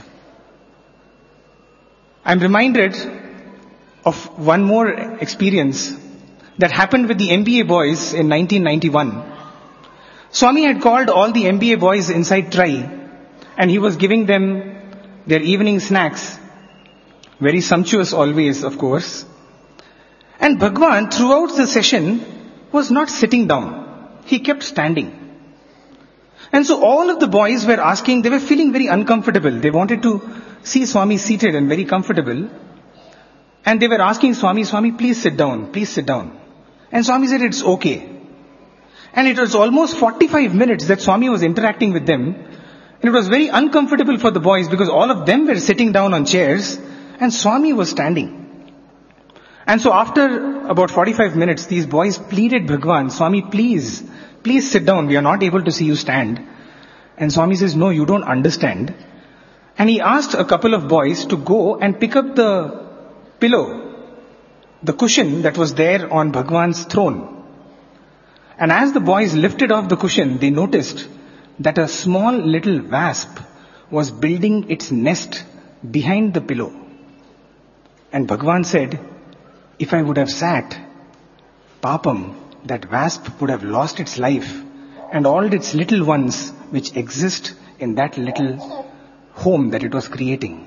I'm reminded of one more experience that happened with the M B A boys in nineteen ninety-one. Swami had called all the M B A boys inside Trai, and he was giving them their evening snacks. Very sumptuous always, of course. And Bhagwan, throughout the session, was not sitting down. He kept standing. And so all of the boys were asking, they were feeling very uncomfortable. They wanted to see Swami seated and very comfortable. And they were asking Swami, Swami, please sit down, please sit down. And Swami said, it's okay. And it was almost forty-five minutes that Swami was interacting with them. And it was very uncomfortable for the boys because all of them were sitting down on chairs and Swami was standing. And so after about forty-five minutes, these boys pleaded Bhagwan, Swami, please, please sit down. We are not able to see you stand. And Swami says, no, you don't understand. And he asked a couple of boys to go and pick up the pillow, the cushion that was there on Bhagwan's throne. And as the boys lifted off the cushion, they noticed that a small little wasp was building its nest behind the pillow. And Bhagwan said, if I would have sat, Papam, that wasp would have lost its life and all its little ones which exist in that little home that it was creating.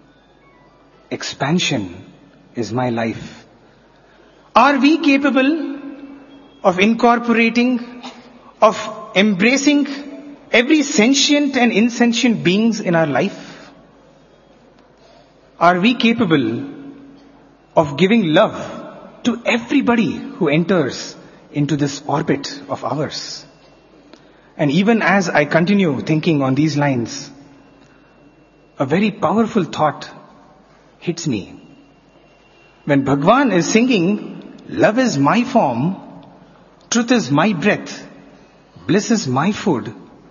Expansion is my life. Are we capable of incorporating, of embracing every sentient and insentient beings in our life? Are we capable of giving love to everybody who enters into this orbit of ours? And even as I continue thinking on these lines, a very powerful thought hits me. When Bhagwan is singing, love is my form, truth is my breath, bliss is my food,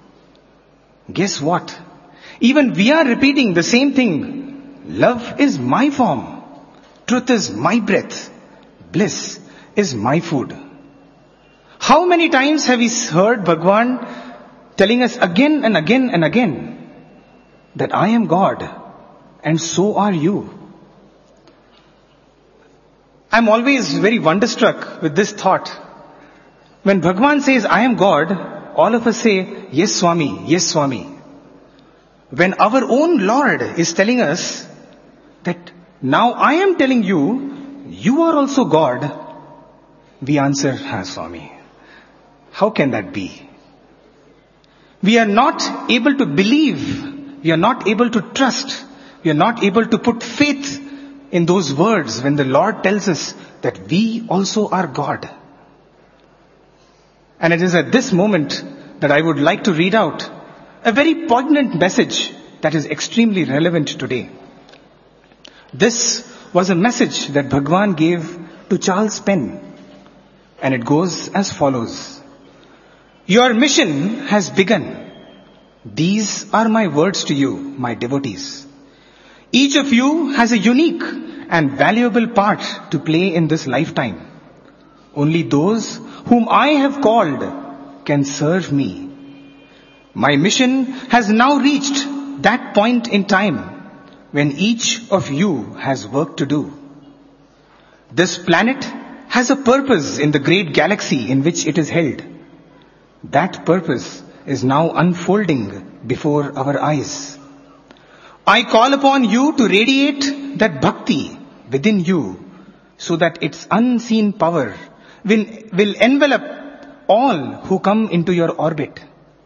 guess what? Even we are repeating the same thing. Love is my form, truth is my breath, bliss is my food. How many times have we heard Bhagwan telling us again and again and again that I am God and so are you? I'm always very wonderstruck with this thought. When Bhagwan says I am God, all of us say, yes Swami, yes Swami. When our own Lord is telling us that now I am telling you, you are also God, we answer, ha Swami. How can that be? We are not able to believe, we are not able to trust, we are not able to put faith in those words when the Lord tells us that we also are God. And it is at this moment that I would like to read out a very poignant message that is extremely relevant today. This was a message that Bhagwan gave to Charles Penn, and it goes as follows. Your mission has begun. These are my words to you, my devotees. Each of you has a unique and valuable part to play in this lifetime. Only those whom I have called can serve me. My mission has now reached that point in time when each of you has work to do. This planet has a purpose in the great galaxy in which it is held. That purpose is now unfolding before our eyes. I call upon you to radiate that bhakti within you so that its unseen power will, will envelop all who come into your orbit.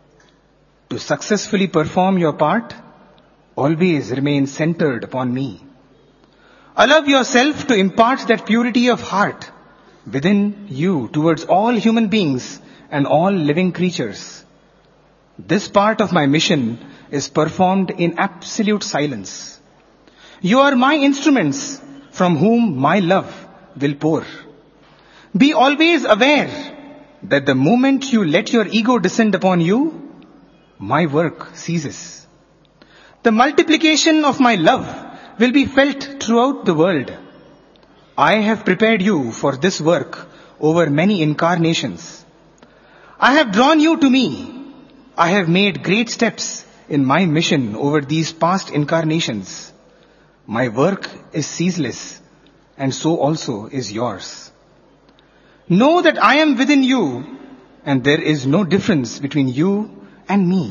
To successfully perform your part, always remain centered upon me. Allow yourself to impart that purity of heart within you towards all human beings and all living creatures. This part of my mission is performed in absolute silence. You are my instruments from whom my love will pour. Be always aware that the moment you let your ego descend upon you, my work ceases. The multiplication of my love will be felt throughout the world. I have prepared you for this work over many incarnations. I have drawn you to me. I have made great steps in my mission over these past incarnations. My work is ceaseless, and so also is yours. Know that I am within you, and there is no difference between you and me.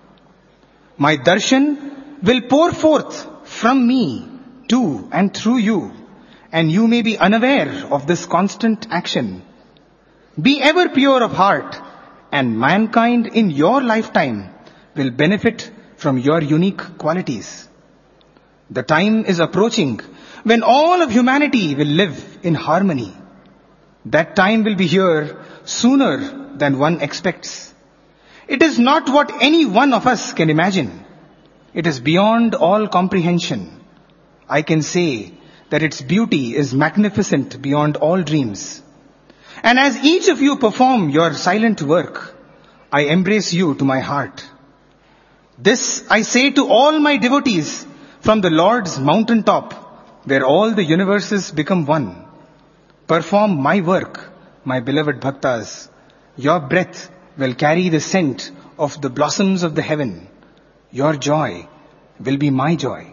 My darshan will pour forth from me to and through you, and you may be unaware of this constant action. Be ever pure of heart, and mankind in your lifetime will benefit from your unique qualities. The time is approaching when all of humanity will live in harmony. That time will be here sooner than one expects. It is not what any one of us can imagine. It is beyond all comprehension. I can say that its beauty is magnificent beyond all dreams. And as each of you perform your silent work, I embrace you to my heart. This I say to all my devotees from the Lord's mountaintop, where all the universes become one. Perform my work, my beloved bhaktas. Your breath will carry the scent of the blossoms of the heaven. Your joy will be my joy.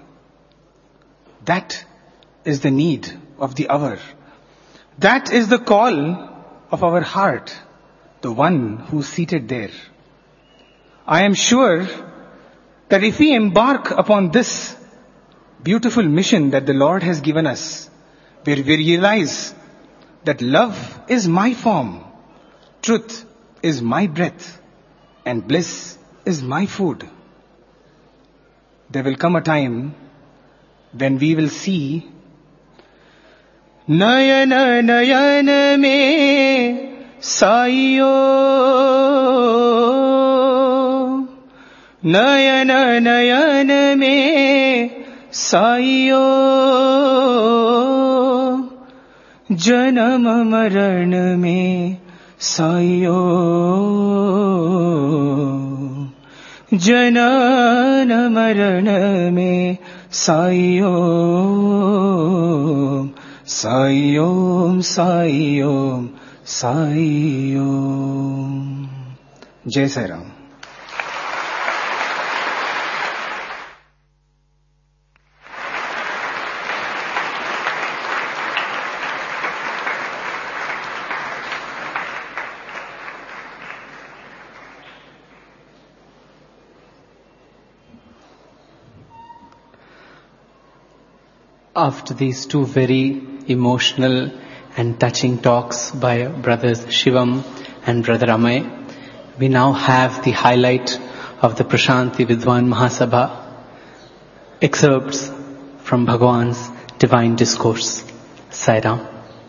That is the need of the hour. That is the call of our heart, the one who's seated there. I am sure that if we embark upon this beautiful mission that the Lord has given us, where we realize that love is my form, truth is my breath, and bliss is my food, there will come a time when we will see Nayana Nayana me Saiyo, Nayana Nayana me Saiyo, Janam Maran me Saiyo, Janana Maran me Saiyo, Saiyom, Saiyom, Saiyom. Jai Sai Ram. After these two very emotional and touching talks by brothers Shivam and brother Amay, we now have the highlight of the Prashanti Vidwan Mahasabha, excerpts from Bhagwan's divine discourse. Sai Ram.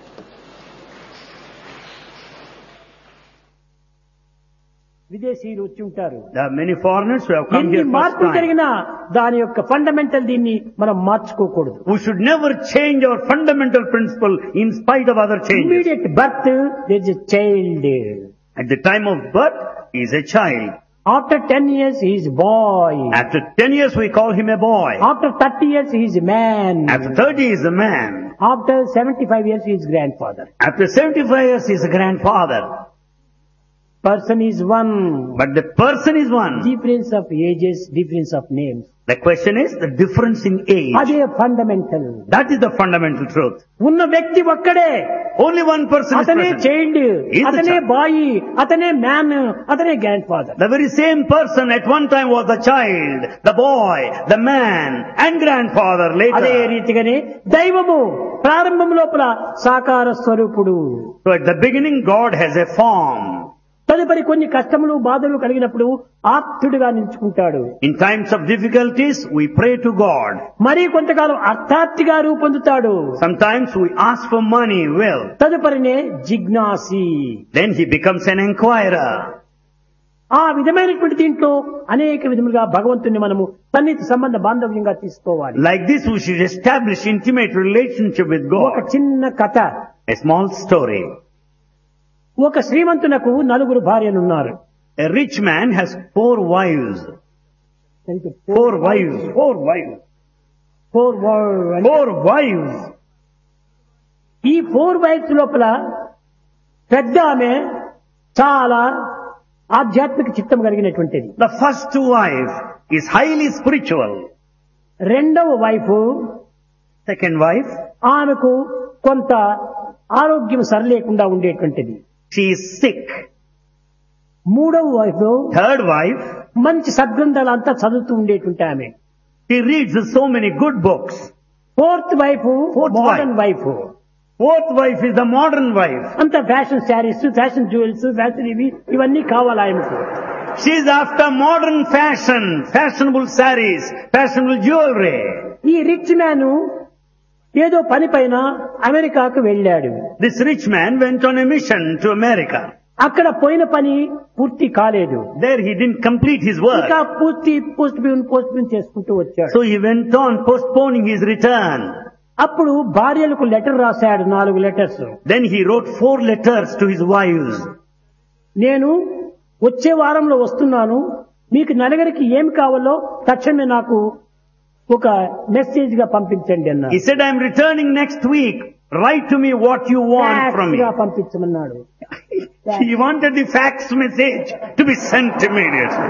విదేశీయులు వచ్చి ఉంటారు. There are many foreigners who have come ఎన్ని here first మార్పులు time. జరిగినా దాని యొక్క fundamental దీన్ని మనం మార్చుకోకూడదు. We should never change our fundamental principle in spite of other changes. Immediate birth, there is a child. At the time of birth, he is a child. After ten years, he is a boy. After ten years, we call him a boy. After thirty years, he is a man. After thirty, he is a man. After seventy-five years, he is grandfather. After seventy-five years, he is a grandfather. Person is one. But the person is one. Difference of ages, difference of names. The question is the difference in age. అదే fundamental. That is the fundamental truth. ఉన్న వ్యక్తి ఒక్కడే. Only one person is అతనే present. Child, He is the అతనే child. Boy, అతనే man, అతనే grandfather. The very same person at one time was the child, the boy, the man, and grandfather అదే later. రీతిగానే దైవము ప్రారంభం లోపల సాకార స్వరూపుడు. So at the beginning, God has a form. తదుపరి కొన్ని కష్టములు బాధలు కలిగినప్పుడు ఆప్తుడిగా నిలుచుకుంటాడు. In times of difficulties, we pray to God. మరి కొంతకాలం అర్థార్థిగా రూపొందుతాడు. Sometimes we ask for money, wealth. తదుపరినే జిజ్ఞాసి. Then he becomes an inquirer. ఆ విధమైనటువంటి దీంట్లో అనేక విధములుగా భగవంతుని మనము సన్నిహిత సంబంధ బాంధవ్యంగా తీసుకోవాలి. Like this, we should establish intimate relationship with ఒక God. చిన్న కథ. A small story. ఒక శ్రీమంతునకు నలుగురు భార్యలున్నారు. A rich man has four wives. Four wives. Four wives. Four వర్- Four wives. ఈ ఫోర్ వైఫ్స్ లోపల పెద్ద ఆమె చాలా ఆధ్యాత్మిక చిత్తం కలిగినటువంటిది. The first wife is highly spiritual. రెండవ వైఫ్ Second wife, ఆమెకు కొంత ఆరోగ్యం సరిలేకుండా ఉండేటువంటిది. she is sick. మూడవ వైఫ్ Third wife, మంచి సద్గ్రంథాలు అంతా చదువుతూ ఉండేటువంటి ఆమె. she reads so many good books. Fourth wife Fourth modern wife. Wife. Fourth wife is the modern wife. అంత fashion sarees, fashion jewels, fashion ఇవి ఇవన్నీ కావాలి ఆయనకు. She is after modern fashion, fashionable sarees, fashionable jewelry. ఈ rich man ఏదో పని పైన అమెరికాకు వెళ్ళాడు. This rich man went on a mission to America. అక్కడ పోయిన పని పూర్తి కాలేదు. There he didn't complete his work. ఇంకా పూర్తి పోస్ట్ పోన్ పోస్ట్ పోన్ చేసుకుంటూ వచ్చాడు. So he went on postponing his return. అప్పుడు భార్యలకు లెటర్ రాశాడు, నాలుగు letters. Then he wrote four letters to his wives. నేను వచ్చే వారంలో వస్తున్నాను, మీకు నలుగురికి ఏమి కావాలో తక్షణమే నాకు ఒక మెసేజ్ గా పంపించండి అన్నాడు. He said, I am returning next week. Write to me what you want from me. గా పంపించమన్నాడు. He wanted the fax message to be sent immediately.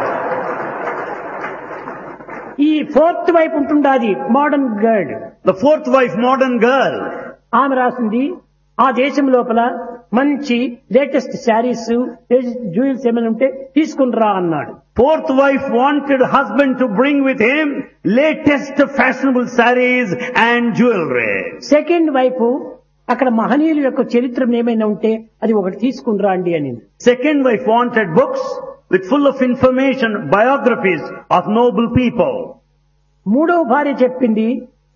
ఈ ఫోర్త్ వైపు ఉంటుండాది modern girl. The fourth wife, modern girl. ఆమె రాసింది, ఆ దేశం లోపల మంచి లేటెస్ట్ శారీస్, జ్యువెల్స్ ఏమైనా ఉంటే తీసుకుని రా అన్నాడు. Fourth wife wanted husband to bring with him latest fashionable sarees and jewelry. Second wife అక్కడ మహనీయుల యొక్క చరిత్ర ఏమైనా ఉంటే అది ఒకటి తీసుకుని రండి అని. Second wife wanted books with full of information, biographies of noble people. మూడవ భార్య చెప్పింది,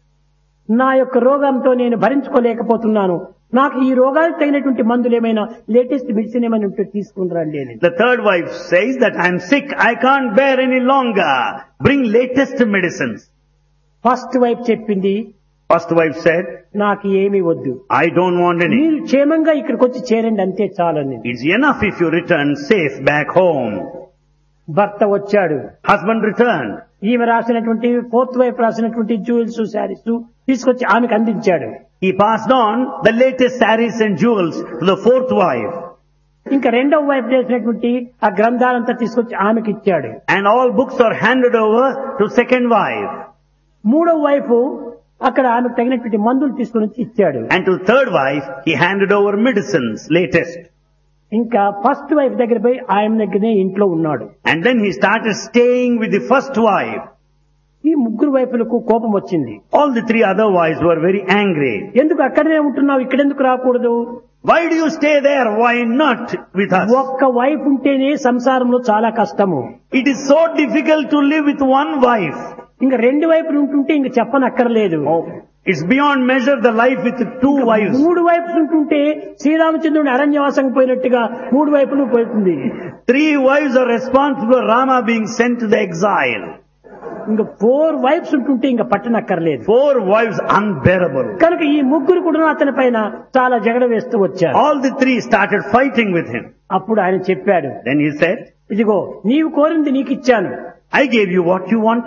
నా యొక్క రోగంతో నేను భరించుకోలేకపోతున్నాను, నాకు ఈ రోగాలకు తగినటువంటి మందులు ఏమైనా లేటెస్ట్ మెడిసిన్ ఏమైనా ఉంటే తీసుకుని రండి అని. The third wife says that I am sick, I can't bear any longer. Bring latest medicines. First wife చెప్పింది, First wife said, నాకు ఏమీ వద్దు, I don't want any. మీరు క్షేమంగా ఇక్కడికి వచ్చి చేరండి అంతే చాలని. It's enough if you return safe back home. భర్త వచ్చాడు, Husband returned. ఈమె రాసినటువంటి ఫోర్త్ వైఫ్ రాసినటువంటి జ్యువెల్స్, శారీస్ తీసుకొచ్చి ఆమెకు అందించాడు. He passed on the latest sarees and jewels to the fourth wife. ఇంకా రెండవ వైఫ్ చేసినటువంటి ఆ గ్రంథాలంతా తీసుకొచ్చి ఆమెకి ఇచ్చాడు. And all books are handed over to second wife. మూడవ వైఫ్ అక్కడ ఆమెకు తగినటువంటి మందులు తీసుకుని వచ్చి ఇచ్చాడు. And to third wife, he handed over medicines, latest. ఇంకా ఫస్ట్ వైఫ్ దగ్గర పోయి ఆయన దగ్గరనే ఇంట్లో ఉన్నాడు. And then he started staying with the first wife. ఈ ముగ్గురు వైపులకు కోపం వచ్చింది. All the three other wives were very angry. ఎందుకు అక్కడనే ఉంటున్నావు, ఇక్కడెందుకు రాకూడదు? Why do you stay there? Why not with us? ఒక్క వైఫ్ ఉంటేనే సంసారంలో చాలా కష్టము. It is so difficult to live with one wife. ఇంకా రెండు వైపులు ఉంటుంటే ఇంక చెప్పనక్కర్లేదు. It's beyond measure the life with two wives. మూడు వైపులు ఉంటుంటే శ్రీరామచంద్రుని అరణ్యవాసం పోయినట్టుగా మూడు వైపులు పోతుంది. Three wives are responsible for Rama being sent to the exile. ఇంకా ఫోర్ వైఫ్స్ ఉంటుంటే ఇంకా పట్టనక్కర్లేదు. Four wives unbearable. కనుక ఈ ముగ్గురు కూడా అతని పైన చాలా జగడ వేస్తూ వచ్చారు. All the three started fighting with him. అప్పుడు ఆయన చెప్పాడు, Then he said, ఇదిగో నీవు కోరింది నీకు ఇచ్చాను, I gave you what you wanted.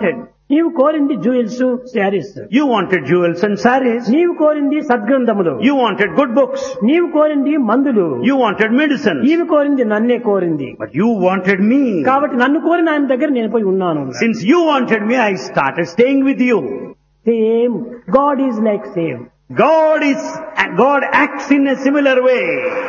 నీవు కోరింది jewels sarees. You wanted jewels and saris. నీవు కోరింది సద్గ్రంథములు. You wanted good books. నీవు కోరింది మందులు. You wanted medicine. ఈమె కోరింది నన్నే కోరింది. But you wanted me. కాబట్టి నన్ను కోరిన ఆయన దగ్గర నేను పోయి ఉన్నాను. Since you wanted me, I started staying with you. Same God is like same. God is, God acts in a similar way.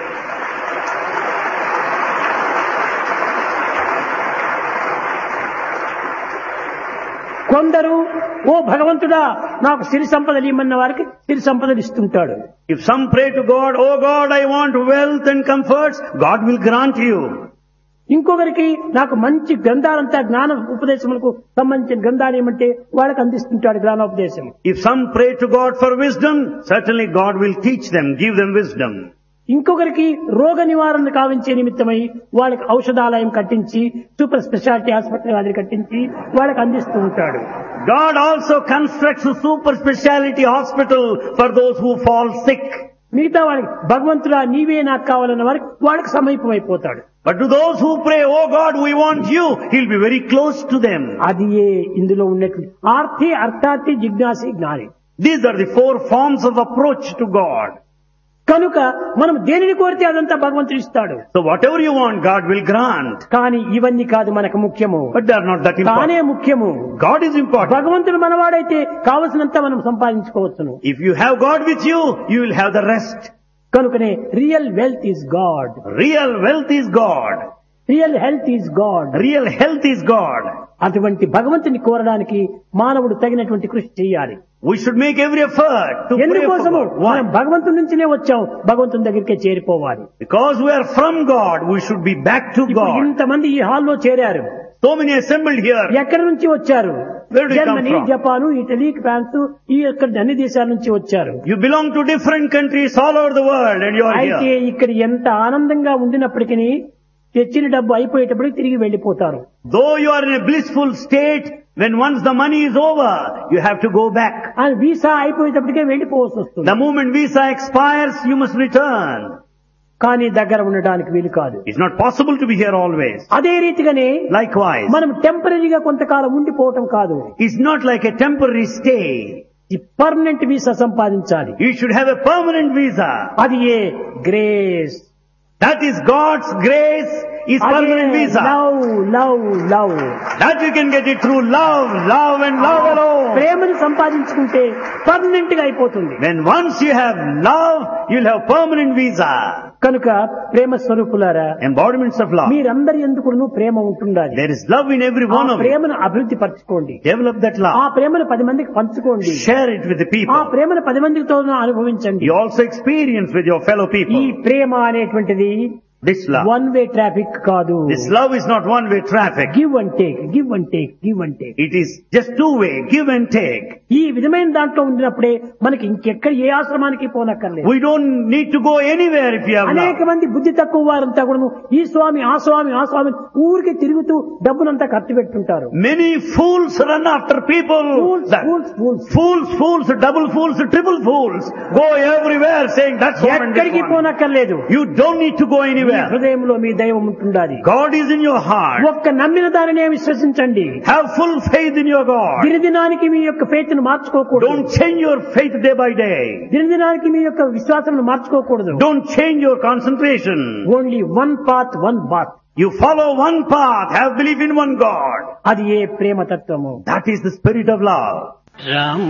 కొందరు ఓ భగవంతుడా నాకు సిరి సంపదలు ఇమ్మన్న వారికి సిరి సంపదలు ఇస్తుంటాడు. If some pray to God, oh God, I want wealth and comforts, God will grant you. ఇంకొకరికి నాకు మంచి గ్రంథాలంతా జ్ఞాన ఉపదేశములకు సంబంధించిన గ్రంథాలు ఏమంటే వాళ్ళకి అందిస్తుంటాడు జ్ఞానోపదేశం. If some pray to God for wisdom, certainly God will teach them, give them wisdom. ఇంకొకరికి రోగ నివారణ కావించే నిమిత్తమై వాళ్ళకి ఔషధాలయం కట్టించి సూపర్ స్పెషాలిటీ ఆసుపత్రి అది కట్టించి వాళ్ళకి అందిస్తూ ఉంటాడు. God also constructs a super speciality hospital for those who fall sick. మిగతా వాళ్ళకి భగవంతుడా నీవే నాకు కావాలన్న వారికి వాళ్ళకి సమీపమైపోతాడు. But to those who pray, oh God, we want you, he'll be very close to them. అది ఇందులో ఉన్నట్లు ఆర్తి అర్థార్థి జిజ్ఞాసి జ్ఞాని. These are the four forms of approach to God. కనుక మనం దేనిని కోరితే అదంతా భగవంతుడు ఇస్తాడు. So whatever you want, God will grant. కానీ ఇవన్నీ కాదు మనకు ముఖ్యము. But they are not that తానే important. ముఖ్యము. God is important. భగవంతుడు మనవాడైతే కావలసినంత మనం సంపాదించుకోవచ్చును. If you have God with you, you will have the rest. కనుకనే real wealth is God. Real wealth is God. Real health is God. Real health is God. అటువంటి భగవంతుని కోరడానికి మానవుడు తగినటువంటి కృషి చేయాలి. We should make every effort to pray for ఎందుకోసము God. మనం Why? భగవంతుడి నుంచినే వచ్చాం, భగవంతుని దగ్గరికే చేరిపోవాలి. Because we are from God, we should be back to ఇప్పుడు God. ఇంతమంది ఈ హాల్లో చేరారు. So many assembled here. ఎక్కడి నుంచి వచ్చారు? Where do you come Germany, from? Japan, Italy, France ఈ యొక్క అన్ని దేశాల నుంచి వచ్చారు. You belong to different countries all over the world and you are అయితే here. ఇక్కడ ఎంత ఆనందంగా ఉండినప్పటికీ తెచ్చిన డబ్బు అయిపోయేటప్పటికి తిరిగి వెళ్లిపోతారు. Though you are in a blissful state, when once the money is over, you have to go back. ఆ visa అయిపోయేటప్పటికే వెళ్లిపోవాల్సి వస్తుంది. The moment visa expires, you must return. కానీ దగ్గర ఉండడానికి వీలు కాదు. It's not possible to be here always. అదే రీతిగానే Likewise, మనం టెంపరీగా కొంతకాలం ఉండిపోవటం కాదు. it's not like a temporary stay. ఈ పర్మనెంట్ వీసా సంపాదించాలి. You should have a permanent visa. అది ఏ grace. That is God's grace, is permanent visa. Love love love That you can get it through love, love and love alone. ప్రేమను సంపాదించుకుంటే permanent గా అయిపోతుంది. When once you have love, you'll have permanent visa. కనుక ప్రేమ స్వరూపులారా, Embodiments of love. మీరందరి ఎందుకు ప్రేమ ఉంటుండాలి. There is love in every ఆ one of you. ప్రేమను అభివృద్ధి పరచుకోండి. Develop that ఆ love. ప్రేమను పది మందికి పంచుకోండి. Share it with the ఆ people. ప్రేమను పది మందితో అనుభవించండి. You also experience with your fellow ఈ people. ప్రేమ అనేటువంటిది This love. One way traffic కాదు. This love is not one-way traffic. Give and take, give and take, give and take. It is just two-way, give and take. ఈ విధమైన దాంట్లో ఉండినప్పుడే మనకి ఇంకెక్కడ ఏ ఆశ్రమానికి పోనక్కర్లేదు. We don't need to go anywhere if you have అనేక love. మంది బుద్ధి తక్కువ వారంతా కూడా ఈ స్వామి ఆ స్వామి ఆ స్వామి ఊరికి తిరుగుతూ డబ్బునంతా ఖర్చు పెట్టుకుంటారు. Many fools run after people. Fools, That- fools, fools. Fools, fools, double fools, triple fools. Go everywhere saying that's one and ఎక్కడికి this one. పోనక్కర్లేదు. You don't need to go me anywhere. హృదయంలో మీ దైవం ఉంటుండాలి. God is in your heart. ఒక్క నమ్మిన దానినే విశ్వసించండి. Have full faith in your God. దినదినానికి మీ యొక్క ఫెయిత్ ను మార్చుకోకూడదు. Don't change your faith day by day. దినదినానికి మీ యొక్క విశ్వాసం మార్చుకోకూడదు. Don't change your concentration. Only one path one bath. You follow one path. Have belief in one God. అది ఏ ప్రేమ తత్వము. That is the spirit of love. Rama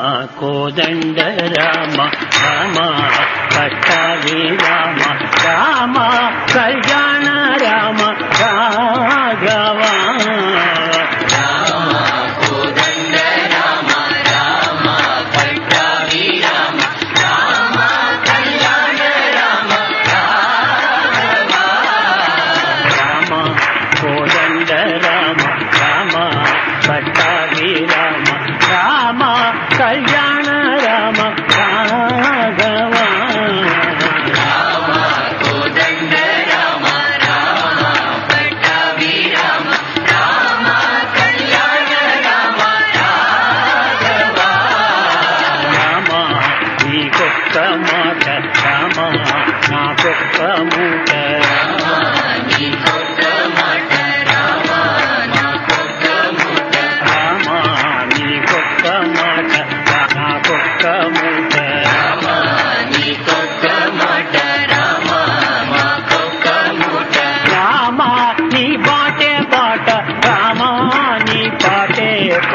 కోదండ రామ రామ పట్టాభి రామ రామ కళ్యాణ రామ రాఘవ రామ కోదండ రామ రామ పట్టాభి రామ రామ కళ్యాణ రామ రాఘవ రామ కోదండ రామ రామ పట్టాభి రామ రామ కళ్యాణ రామ రాఘవ రామ కోదండ రామ రామ పట్టాభి రామ రామ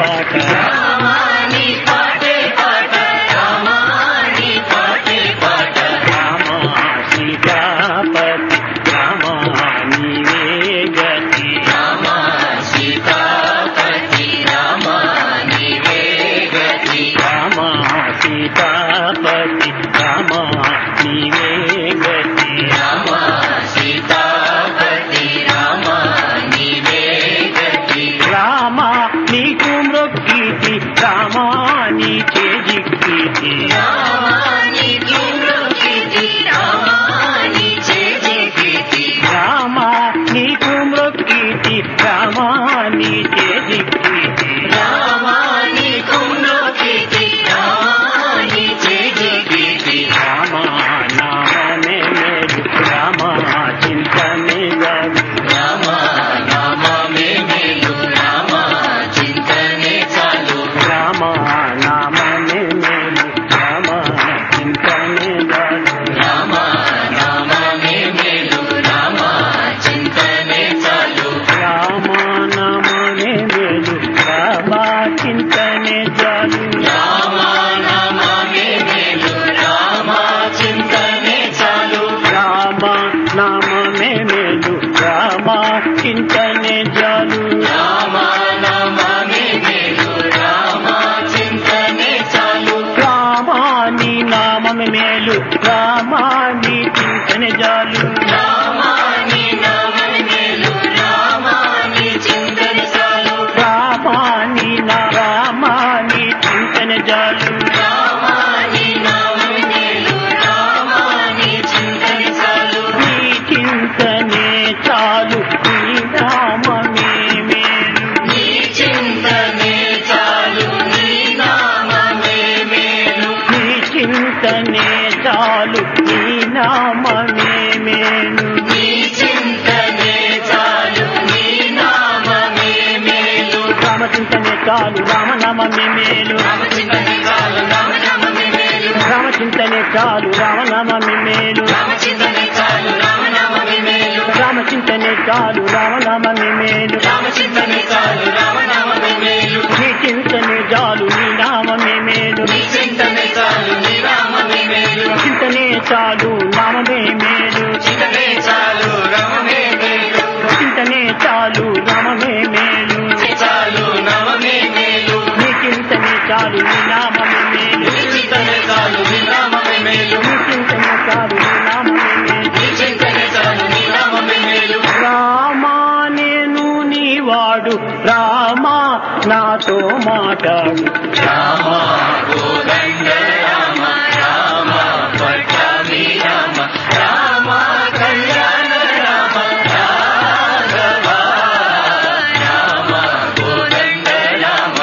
పాట రామాని పాటే పాట రామాని పాటే పాట రామ సీతాపతి రామ నీవే గతి రామ సీతాపతి రామ నీవే గతి రామ సీతాపతి రామ నీవే గతి రామ సీతాపతి రామ నీవే గతి రామ నీకు మృక్కీతి రామ నీ చేజిక్కితి రామాని కింగ్రుకితి రామాని చేజికితి రామ నీకు మృక్కీతి రామ నీ చేజిక్కితి రామాని కుంగ్రుకితి రామాని చేజికితి రామ నామమే మేలు రామ చింతనే గాదు రామ నామమే మేలు రామ చింతనే చాలు రామ నామమే మేలు రామ చింతనే గాదు రామ నామమే మేలు రామ చింతనే చాలు రామ నామమే మేలు రామ చింతనే చాలు రామ నామమే మేలు రామ చింతనే చాలు రామ నామమే మేలు రామ చింతనే చాలు రామ నామమే మేలు రామ చింతనే చాలు రామ నీ నామమే మేలు రామ నీ చింతనే చాలు రామాని నామమే మేలు రామాని చింతనే చాలు రామ నీ నా రామ నీ చింతనే చాలు రామాని నామమే మేలు రామాని చింతనే చాలు నీ చింతనే చాలు నీ నామమే మేలు నీ చింతనే చాలు నీ నామమే మేలు నీ చింతనే చాలు నీ నామమే మేలు నీ చింతనే చాలు నీ నామమే మేలు రామ చింతనే చాలు రామనామమే మేలు రామ చింతనే చాలు రామనామమే మేలు రామ చింతనే చాలు రామనామమే మేలు రామ చింతనే చాలు రామనామమే మేలు రామ చింతనే చాలు రామనామమే మేలు రామ చింతనే చాలు రామనామమే మేలు నీ చింతనే చాలు నీ నామమే మేలు నీ చింతనే చాలు నీ నామమే మేలు చింతనే చాలు నామమే మేలు చింతనే చాలు రామమే మేలు చింతనే చాలు నామమే మేలు చాలు నామమే మేలు నీ చింతనే చాలు నీ నామమే మేలు నీ చింతనే చాలు నీ నామమే మేలు నీ చింతనే చాలు నీ నామమే మేలు నీ చింతనే చాలు నీ నామమే మేలు రామా నేను నీవాడు రామా నాతో మాట్లాడు రామ కోదండ రామ రామ పట్టాభి రామ రామ కళ్యాణ రామ రాఘవ రామ కోదండ Rama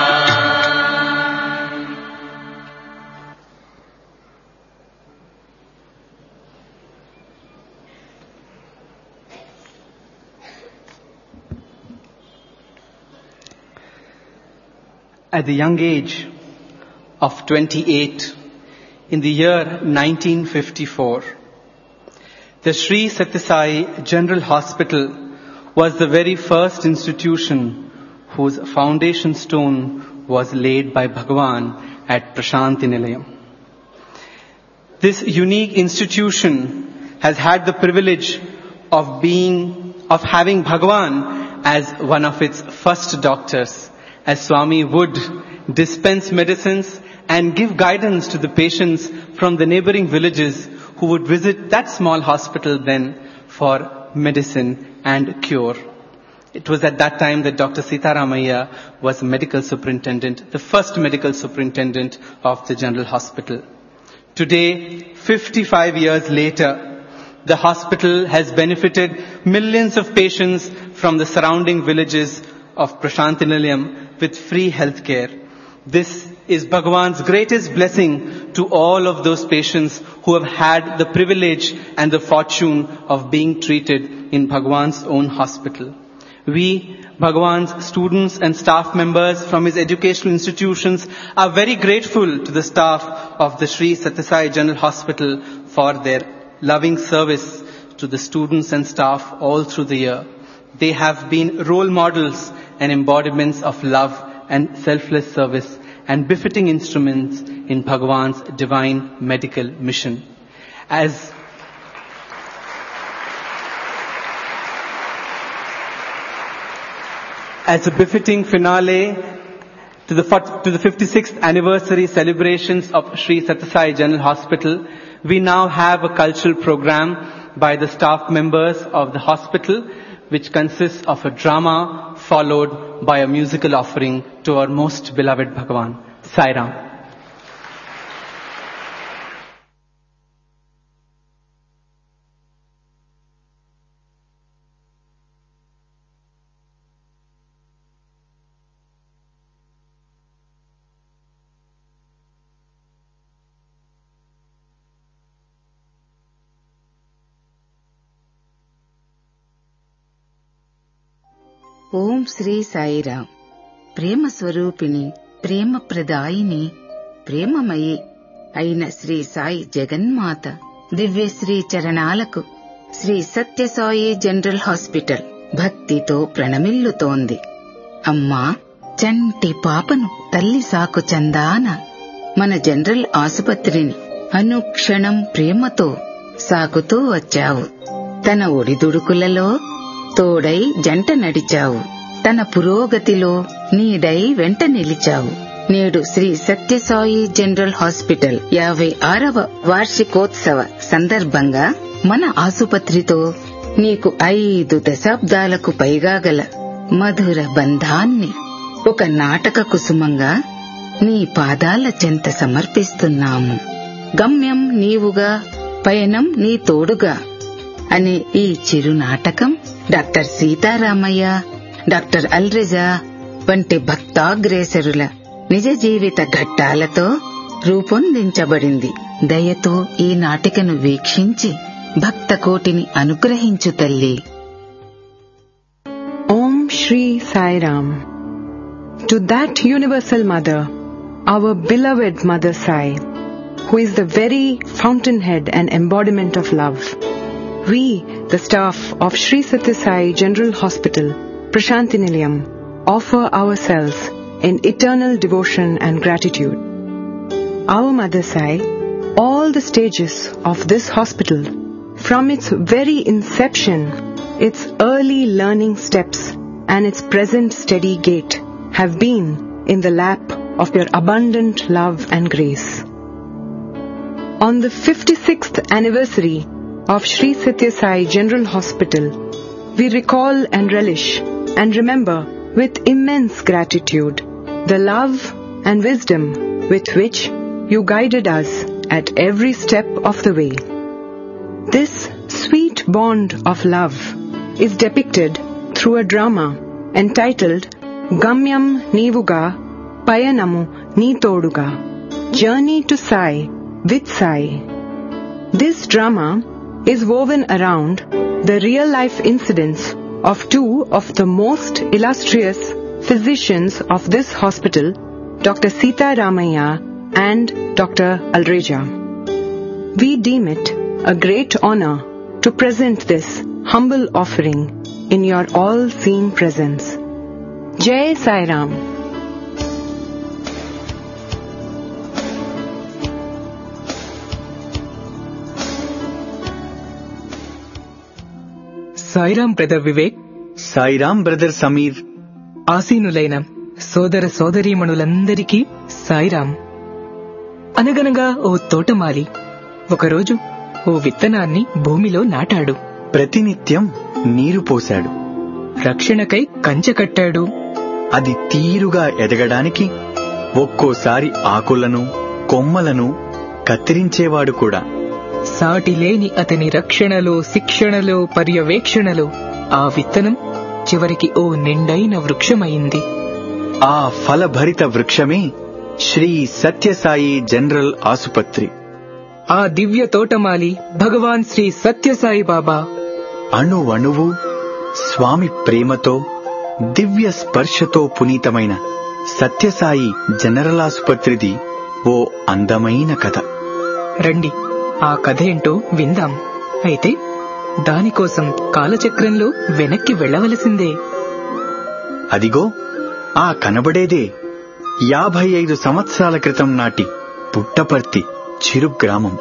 At the young age of twenty-eight, in the year nineteen fifty-four, the Sri Satyasai General Hospital was the very first institution whose foundation stone was laid by Bhagavan at Prashanti Nilayam. This unique institution has had the privilege of being, of having Bhagavan as one of its first doctors, as Swami would dispense medicines and give guidance to the patients from the neighboring villages who would visit that small hospital then for medicine and cure. It was at that time that Doctor Sitaramaiah was medical superintendent, the first medical superintendent of the General Hospital. Today, fifty-five years later, the hospital has benefited millions of patients from the surrounding villages of Prashanti Nilayam with free health care. This is Bhagavan's greatest blessing to all of those patients who have had the privilege and the fortune of being treated in Bhagavan's own hospital. We, Bhagavan's students and staff members from his educational institutions, are very grateful to the staff of the Sri Satyasai General Hospital for their loving service to the students and staff all through the year. They have been role models and embodiments of love and selfless service and befitting instruments in Bhagavan's divine medical mission. As As a befitting finale to the, to the fifty-sixth anniversary celebrations of Sri Sathya Sai General Hospital, we now have a cultural program by the staff members of the hospital, which consists of a drama followed by a musical offering to our most beloved Bhagavan. Sai Ram. ఓం శ్రీ సాయిరాం. ప్రేమ స్వరూపిణి, ప్రేమ ప్రదాయిని, ప్రేమమయి అయిన శ్రీ సాయి జగన్మాత దివ్యశ్రీ చరణాలకు Shri Sathya Sai general hospital భక్తితో ప్రణమిల్లుతోంది. అమ్మా, చంటి పాపను తల్లి సాకు చందాన మన జనరల్ ఆసుపత్రిని అనుక్షణం ప్రేమతో సాకుతూ వచ్చావు. తన ఒడిదుడుకులలో తోడై జంట నడిచావు. తన పురోగతిలో నీడై వెంట నిలిచావు. నేడు శ్రీ సత్యసాయి జనరల్ హాస్పిటల్ యాభై ఆరవ వార్షికోత్సవ సందర్భంగా మన ఆసుపత్రితో నీకు ఐదు దశాబ్దాలకు పైగా గల మధుర బంధాన్ని ఒక నాటక కుసుమంగా నీ పాదాల చెంత సమర్పిస్తున్నాము. గమ్యం నీవుగా, పయనం నీ తోడుగా అనే ఈ చిరు నాటకం డాక్టర్ సీతారామయ్య, డాక్టర్ అల్రెజా వంటి భక్తాగ్రేసరుల నిజ జీవిత ఘట్టాలతో రూపొందించబడింది. దయతో ఈ నాటికను వీక్షించి భక్త కోటిని అనుగ్రహించు తల్లి. Om Shri Sai Ram. To that universal mother, our beloved Mother Sai, who is the very fountainhead and embodiment of love, we, the staff of Sri Sathya Sai General Hospital, Prashanthi Nilayam, offer ourselves in eternal devotion and gratitude. Our Mother Sai, all the stages of this hospital, from its very inception, its early learning steps and its present steady gait, have been in the lap of your abundant love and grace. On the fifty-sixth anniversary of Sri Sathya Sai General Hospital, we recall and relish and remember with immense gratitude the love and wisdom with which you guided us at every step of the way. This sweet bond of love is depicted through a drama entitled Gamyam Neevuga Payanamu Nee Toduga, Journey to Sai with Sai. This drama is woven around the real-life incidents of two of the most illustrious physicians of this hospital, Doctor Sita Ramaya and Doctor Alreja. We deem it a great honor to present this humble offering in your all-seeing presence. Jai Sai Ram. Sairam brother Vivek, Sairam brother Sameer, ఆసీనులైన సోదర సోదరీమణులందరికీ సాయిరాం. అనగనగా ఓ తోటమాలి ఒకరోజు ఓ విత్తనాన్ని భూమిలో నాటాడు. ప్రతినిత్యం నీరు పోశాడు. రక్షణకై కంచె కట్టాడు. అది తీరుగా ఎదగడానికి ఒక్కోసారి ఆకులను, కొమ్మలను కత్తిరించేవాడు కూడా. సాటిలేని అతని రక్షణలో, శిక్షణలో, పర్యవేక్షణలో ఆ విత్తనం చివరికి ఓ నిండైన వృక్షమైంది. ఆ ఫలభరిత వృక్షమే శ్రీ సత్యసాయి జనరల్ ఆసుపత్రి. ఆ దివ్య తోటమాలి భగవాన్ శ్రీ సత్యసాయి బాబా. అణువణువు స్వామి ప్రేమతో, దివ్య స్పర్శతో పునీతమైన సత్యసాయి జనరల్ ఆసుపత్రిది ఓ అందమైన కథ. రండి ఆ కథేంటో విందాం. అయితే దానికోసం కాలచక్రంలో వెనక్కి వెళ్లవలసిందే. అదిగో ఆ కనబడేదే యాభై ఐదు సంవత్సరాల క్రితం నాటి పుట్టపర్తి చిరు గ్రామం.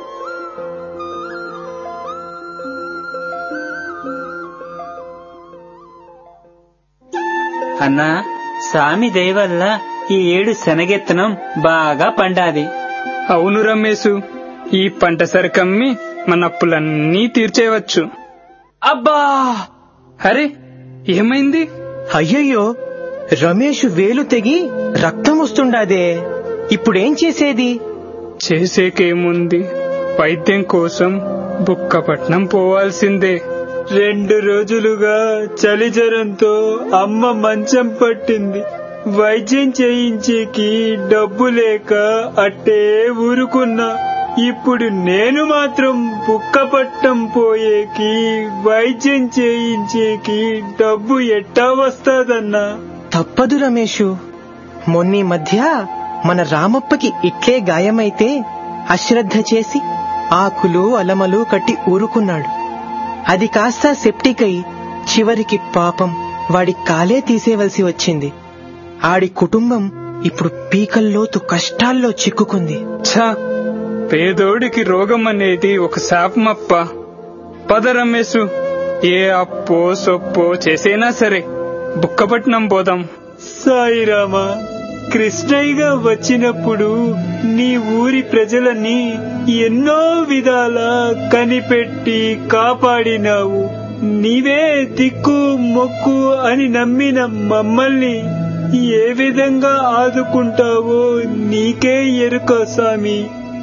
అన్నా, స్వామి దయ వల్ల ఈ ఏడు శనగెత్తనం బాగా పండాది. అవును రమేశు, ఈ పంట సరికమ్మి మన అప్పులన్నీ తీర్చేయవచ్చు. అబ్బా, అరే ఏమైంది? అయ్యయ్యో, రమేష్ వేలు తెగి రక్తం వస్తుండాదే. ఇప్పుడేం చేసేది? చేసేకేముంది, వైద్యం కోసం బుక్కపట్నం పోవాల్సిందే. రెండు రోజులుగా చలి జ్వరంతో అమ్మ మంచం పట్టింది. వైద్యం చేయించేకి డబ్బు లేక అట్టే ఊరుకున్నా. ఇప్పుడు నేను మాత్రం బుక్కపట్నం పోయేకి వైద్యం చేయించేకి డబ్బు ఎట్టా వస్తాదన్నా? తప్పదు రమేషు. మొన్నీ మధ్య మన రామప్పకి ఇట్లే గాయమైతే అశ్రద్ధ చేసి ఆకులు అలమలు కట్టి ఊరుకున్నాడు. అది కాస్త సెప్టిక్ అయి చివరికి పాపం వాడి కాలే తీసేవలసి వచ్చింది. ఆడి కుటుంబం ఇప్పుడు పీకల్లోతు కష్టాల్లో చిక్కుకుంది. ఛా, పేదోడికి రోగం అనేది ఒక శాపమప్ప. పద రమేశు, ఏ అప్పో సొప్పో చేసేనా సరే బుక్కపట్నం పోదాం. సాయిరామా, కృష్ణయ్యగా వచ్చినప్పుడు నీ ఊరి ప్రజలని ఎన్నో విధాల కనిపెట్టి కాపాడినావు. నీవే దిక్కు మొక్కు అని నమ్మిన మమ్మల్ని ఏ విధంగా ఆదుకుంటావో నీకే ఎరుక స్వామి.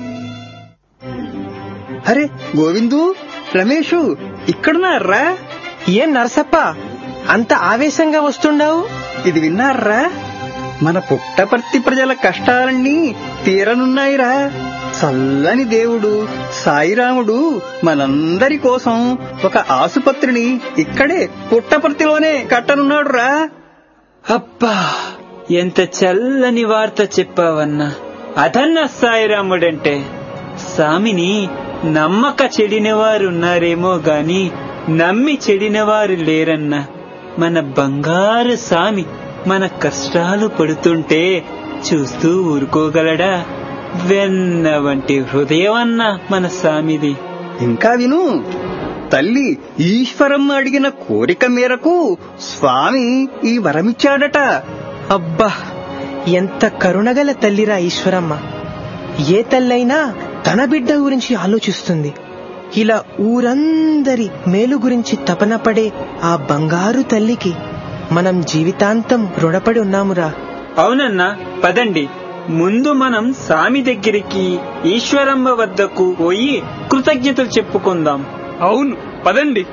అరే గోవిందు, రమేషు ఇక్కడున్నారా? ఏం నరసప్ప అంత ఆవేశంగా వస్తుండావు? ఇది విన్నారా? మన పుట్టపర్తి ప్రజల కష్టాలన్నీ తీరనున్నాయిరా. చల్లని దేవుడు సాయిరాముడు మనందరి కోసం ఒక ఆసుపత్రిని ఇక్కడే పుట్టపర్తిలోనే కట్టనున్నాడు రా. అబ్బా, ఎంత చల్లని వార్త చెప్పావన్నా. అదన్నా సాయిరాముడంటే. స్వామిని నమ్మక చెడిన వారున్నారేమో గాని నమ్మి చెడిన వారు లేరన్నా. మన బంగారు స్వామి మన కష్టాలు పడుతుంటే చూస్తూ ఊరుకోగలడా? వెన్న వంటి హృదయం అన్నా మన స్వామిది. ఇంకా విను, తల్లి ఈశ్వరమ్మ అడిగిన కోరిక మేరకు స్వామి ఈ వరమిచ్చాడట. అబ్బా, ఎంత కరుణగల తల్లిరా ఈశ్వరమ్మ. ఏ తల్లైనా తన బిడ్డ గురించి ఆలోచిస్తుంది. ఇలా ఊరందరి మేలు గురించి తపన పడే ఆ బంగారు తల్లికి మనం జీవితాంతం రుణపడి ఉన్నామురా. అవునన్నా, పదండి. ముందు మనం స్వామి దగ్గరికి, ఈశ్వరమ్మ వద్దకు పోయి కృతజ్ఞతలు చెప్పుకుందాం. అవును, పదండి.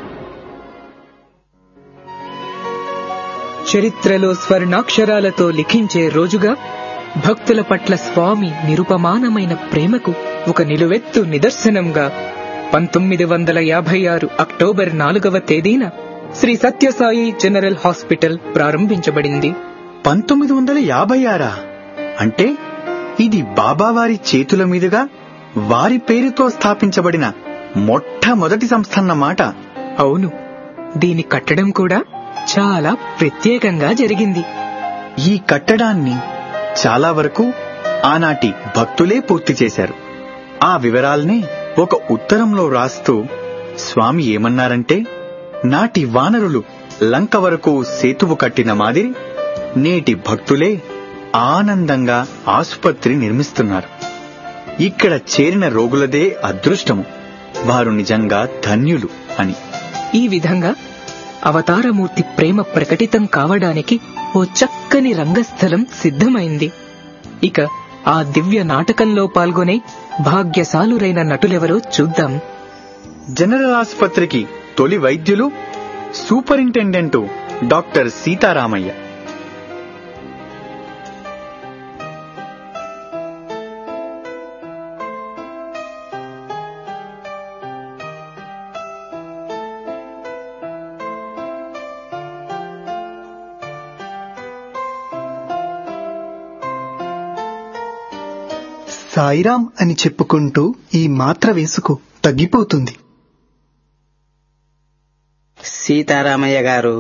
చరిత్రలో స్వర్ణాక్షరాలతో లిఖించే రోజుగా భక్తుల పట్ల స్వామి నిరుపమానమైన ప్రేమకు ఒక నిలువెత్తు నిదర్శనంగా పంతొమ్మిది వందల యాభై ఆరు అక్టోబర్ నాలుగవ తేదీన శ్రీ సత్యసాయి జనరల్ హాస్పిటల్ ప్రారంభించబడింది. పంతొమ్మిది వందల యాభై ఆరా అంటే ఇది బాబావారి చేతుల మీదుగా వారి పేరుతో స్థాపించబడిన మొట్టమొదటి సంస్థ అన్నమాట. అవును, దీని కట్టడం కూడా చాలా ప్రత్యేకంగా జరిగింది. ఈ కట్టడాన్ని చాలా వరకు ఆనాటి భక్తులే పూర్తి చేశారు. ఆ వివరాల్ని ఒక ఉత్తరంలో రాస్తూ స్వామి ఏమన్నారంటే, నాటి వానరులు లంక వరకు సేతువు కట్టిన మాదిరి నేటి భక్తులే ఆనందంగా ఆసుపత్రి నిర్మిస్తున్నారు. ఇక్కడ చేరిన రోగులదే అదృష్టము, వారు నిజంగా ధన్యులు అని. ఈ విధంగా అవతారమూర్తి ప్రేమ ప్రకటితం కావడానికి ఓ చక్కని రంగస్థలం సిద్ధమైంది. ఇక ఆ దివ్య నాటకంలో పాల్గొనే భాగ్యశాలురైన నటులెవరో చూద్దాం. జనరల్ ఆసుపత్రికి తొలి వైద్యులు సూపరింటెండెంటు డాక్టర్ సీతారామయ్య. సాయిరాం అని చెప్పుకుంటూ ఈ మాత్ర వేసుకో, తగ్గిపోతుంది. సీతారామయ్య గారు,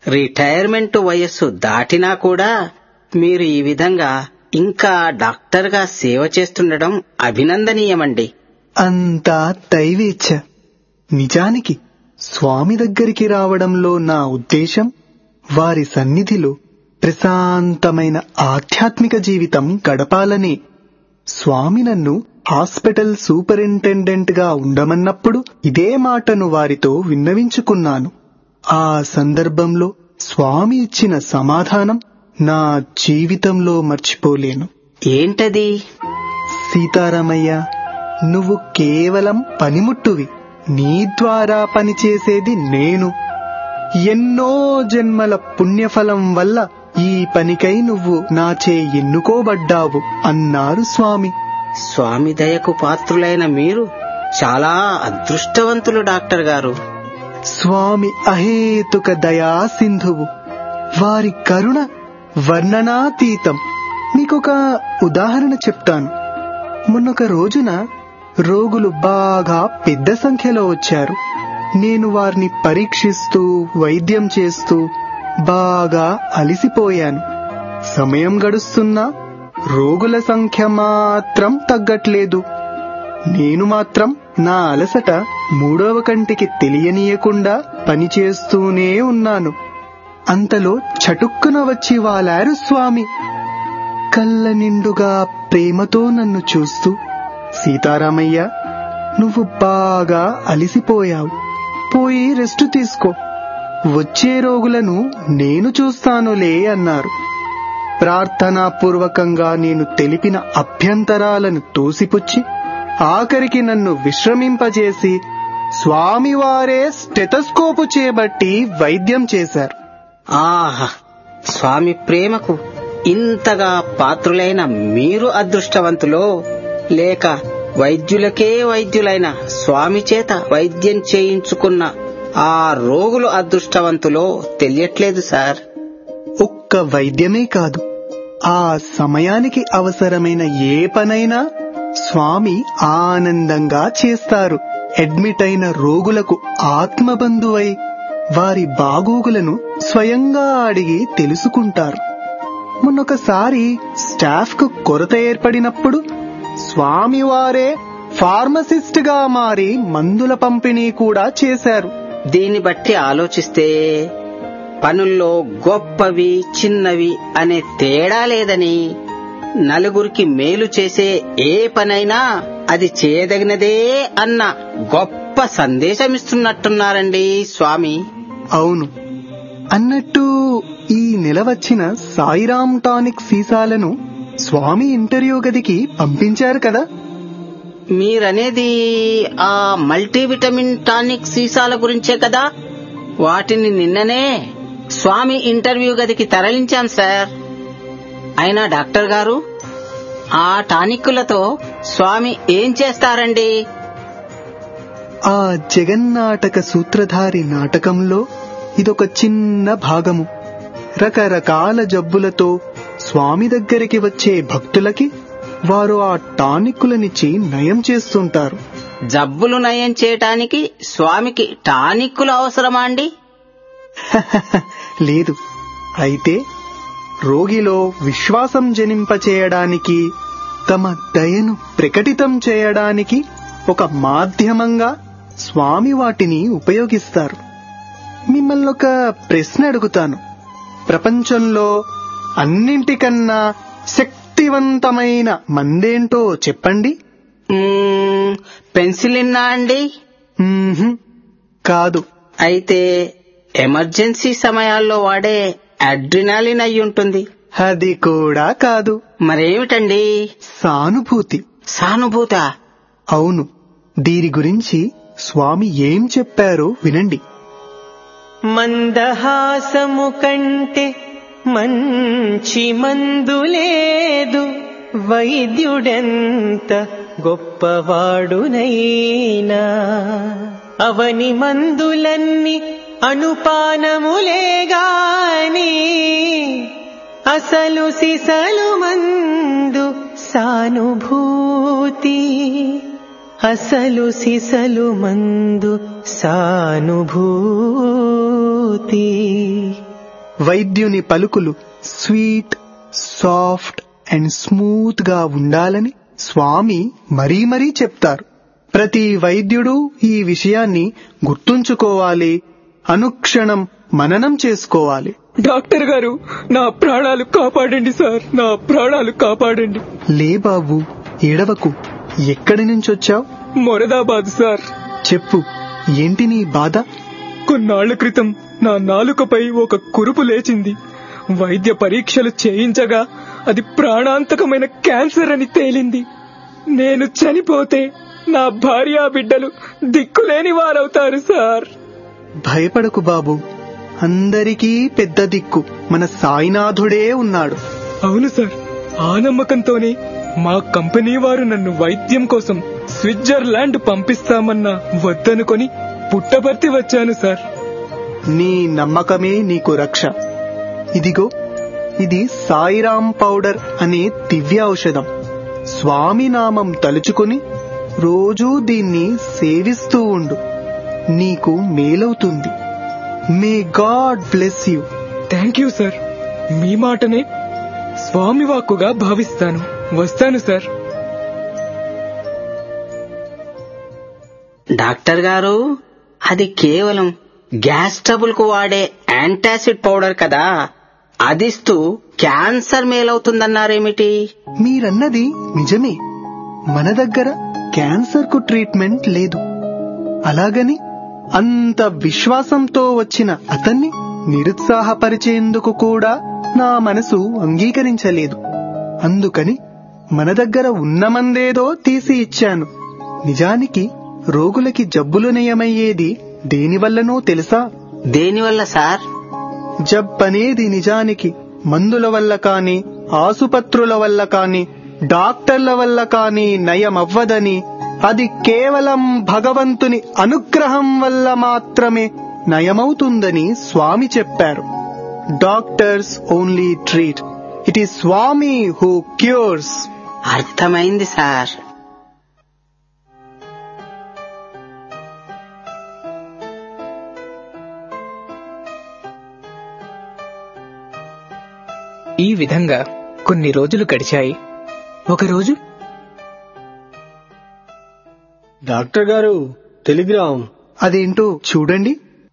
రిటైర్మెంట్ వయస్సు దాటినా కూడా మీరు ఈ విధంగా ఇంకా డాక్టర్గా సేవ చేస్తుండడం అభినందనీయమండి. అంతా దైవేచ్ఛ. నిజానికి స్వామి దగ్గరికి రావడంలో నా ఉద్దేశం వారి సన్నిధిలో ప్రశాంతమైన ఆధ్యాత్మిక జీవితం గడపాలని. స్వామి నన్ను హాస్పిటల్ సూపరింటెండెంట్ గా ఉండమన్నప్పుడు ఇదే మాటను వారితో విన్నవించుకున్నాను. ఆ సందర్భంలో స్వామి ఇచ్చిన సమాధానం నా జీవితంలో మర్చిపోలేను. ఏంటది? సీతారామయ్య, నువ్వు కేవలం పనిముట్టువి. నీ ద్వారా పనిచేసేది నేను. ఎన్నో జన్మల పుణ్యఫలం వల్ల ఈ పనికై నువ్వు నాచే ఎన్నుకోబడ్డావు అన్నారు స్వామి. స్వామి దయకు పాత్రులైన మీరు చాలా అదృష్టవంతులు డాక్టర్ గారు. స్వామి అహేతుక దయా సింధువు. వారి కరుణ వర్ణనాతీతం. మీకొక ఉదాహరణ చెప్తాను. మొన్నొక రోజున రోగులు బాగా పెద్ద సంఖ్యలో వచ్చారు. నేను వారిని పరీక్షిస్తూ వైద్యం చేస్తూ బాగా అలిసిపోయాను. సమయం గడుస్తున్నా రోగుల సంఖ్య మాత్రం తగ్గట్లేదు. నేను మాత్రం నా అలసట మూడవ కంటికి తెలియనీయకుండా పనిచేస్తూనే ఉన్నాను. అంతలో చటుక్కున వచ్చి వాలారు స్వామి. కళ్ళ నిండుగా ప్రేమతో నన్ను చూస్తూ, సీతారామయ్య, నువ్వు బాగా అలిసిపోయావు. పోయి రెస్ట్ తీసుకో. వచ్చే రోగులను నేను చూస్తానులే అన్నారు. ప్రార్థనాపూర్వకంగా నేను తెలిపిన అభ్యంతరాలను తోసిపుచ్చి ఆఖరికి నన్ను విశ్రమింపజేసి స్వామివారే స్టెతస్కోపు చేపట్టి వైద్యం చేశారు. ఆహా! స్వామి ప్రేమకు ఇంతగా పాత్రులైన మీరు అదృష్టవంతులో, లేక వైద్యులకే వైద్యులైన స్వామి చేత వైద్యం చేయించుకున్న ఆ రోగులు అదృష్టవంతులో తెలియట్లేదు సార్. ఒక్క వైద్యమే కాదు, ఆ సమయానికి అవసరమైన ఏ పనైనా స్వామి ఆనందంగా చేస్తారు. అడ్మిట్ అయిన రోగులకు ఆత్మబంధువై వారి బాగోగులను స్వయంగా అడిగి తెలుసుకుంటారు. మొన్నొకసారి స్టాఫ్ కు కొరత ఏర్పడినప్పుడు స్వామివారే ఫార్మసిస్ట్ గా మారి మందుల పంపిణీ కూడా చేశారు. దీన్ని బట్టి ఆలోచిస్తే పనుల్లో గొప్పవి చిన్నవి అనే తేడా లేదని, నలుగురికి మేలు చేసే ఏ పనైనా అది చేయదగినదే అన్న గొప్ప సందేశమిస్తున్నట్టున్నారండి స్వామి. అవును. అన్నట్టు ఈ నెల వచ్చిన సాయిరామ్ టానిక్ సీసాలను స్వామి ఇంటర్వ్యూ గదికి పంపించారు కదా? మీరనేది ఆ మల్టీవిటమిన్ టానిక్ సీసాల గురించే కదా? వాటిని నిన్ననే స్వామి ఇంటర్వ్యూ గదికి తరలించాం సార్. అయినా డాక్టర్ గారు, ఆ టానిక్కులతో స్వామి ఏం చేస్తారండి? ఆ జగన్నాటక సూత్రధారి నాటకంలో ఇదొక చిన్న భాగము. రకరకాల జబ్బులతో స్వామి దగ్గరికి వచ్చే భక్తులకి వారు ఆ టానిక్కులనిచ్చి నయం చేస్తుంటారు. జబ్బులు నయం చేయటానికి స్వామికి టానిక్కులు అవసరమా అండి? లేదు. అయితే రోగిలో విశ్వాసం జనింపచేయడానికి, తమ దయను ప్రకటితం చేయడానికి ఒక మాధ్యమంగా స్వామి వాటిని ఉపయోగిస్తారు. మిమ్మల్ని ఒక ప్రశ్న అడుగుతాను. ప్రపంచంలో అన్నింటికన్నా శక్తివంతమైన మందేంటో చెప్పండి. పెన్సిలిన్నా అండి? కాదు. అయితే ఎమర్జెన్సీ సమయాల్లో వాడే అడ్రినాలిన్ అయి ఉంటుంది. అది కూడా కాదు. మరేమిటండి? సానుభూతి. సానుభూత? అవును. దీని గురించి స్వామి ఏం చెప్పారో వినండి. మందహాసము కంటే మంచి మందు లేదు, వైద్యుడెంత గొప్పవాడునైనా అవని మందులన్నీ అనుపానములేగాని అసలు సిసలు మందు సానుభూతి, అసలు సిసలు మందు సానుభూతి. వైద్యుని పలుకులు స్వీట్, సాఫ్ట్ అండ్ స్మూత్ గా ఉండాలని స్వామి మరీ మరీ చెప్తారు. ప్రతి వైద్యుడు ఈ విషయాన్ని గుర్తుంచుకోవాలి, అనుక్షణం మననం చేసుకోవాలి. డాక్టర్ గారు, నా ప్రాణాలు కాపాడండి సార్, నా ప్రాణాలు కాపాడండి. లే బాబు, ఏడవకు. ఎక్కడి నుంచొచ్చావు? మొరదాబాద్ సార్. చెప్పు, ఏంటి నీ బాధ? కొన్నాళ్ల క్రితం నా నాలుకపై ఒక కురుపు లేచింది. వైద్య పరీక్షలు చేయించగా అది ప్రాణాంతకమైన క్యాన్సర్ అని తేలింది. నేను చనిపోతే నా భార్య బిడ్డలు దిక్కులేని వారవుతారు సార్. భయపడకు బాబు, అందరికీ పెద్ద దిక్కు మన సాయినాథుడే ఉన్నాడు. అవును సార్, ఆ నమ్మకంతోనే మా కంపెనీ వారు నన్ను వైద్యం కోసం స్విట్జర్లాండ్ పంపిస్తామన్నా వద్దనుకొని పుట్టపర్తి వచ్చాను సార్. నీ నమ్మకమే నీకు రక్ష. ఇదిగో, ఇది సాయిరాం పౌడర్ అనే దివ్య ఔషధం. స్వామి నామం తలుచుకుని రోజూ దీన్ని సేవిస్తూ ఉండు. నీకు మేలవుతుంది. May God bless you. Thank you sir. మీ మాటనే స్వామి వాక్కుగా భావిస్తాను. వస్తాను సార్. డాక్టర్ గారు, అది కేవలం గ్యాస్ ట్రబుల్ కు వాడే యాంటాసిడ్ పౌడర్ కదా, అదిస్తూ క్యాన్సర్ మేలవుతుందన్నారేమిటి? మీరన్నది నిజమే. మన దగ్గర క్యాన్సర్ కు ట్రీట్మెంట్ లేదు. అలాగని అంత విశ్వాసంతో వచ్చిన అతన్ని నిరుత్సాహపరిచేందుకు కూడా నా మనసు అంగీకరించలేదు. అందుకని మన దగ్గర ఉన్న మందేదో తీసి ఇచ్చాను. నిజానికి రోగులకి జబ్బులు నయమయ్యేది దేనివల్లనో తెలుసా? దేనివల్ల సార్? జబ్బనేది నిజానికి మందుల వల్ల కాని, ఆసుపత్రుల వల్ల కాని, డాక్టర్ల వల్ల కాని నయమవ్వదని, అది కేవలం భగవంతుని అనుగ్రహం వల్ల మాత్రమే నయమవుతుందని స్వామి చెప్పారు. Doctors only treat, it is Swami who cures. అర్థమైంది సార్. ఈ విధంగా కొన్ని రోజులు గడిచాయి. ఒకరోజు, డాక్టర్ గారు, టెలిగ్రామ్. అదేంటో చూడండి.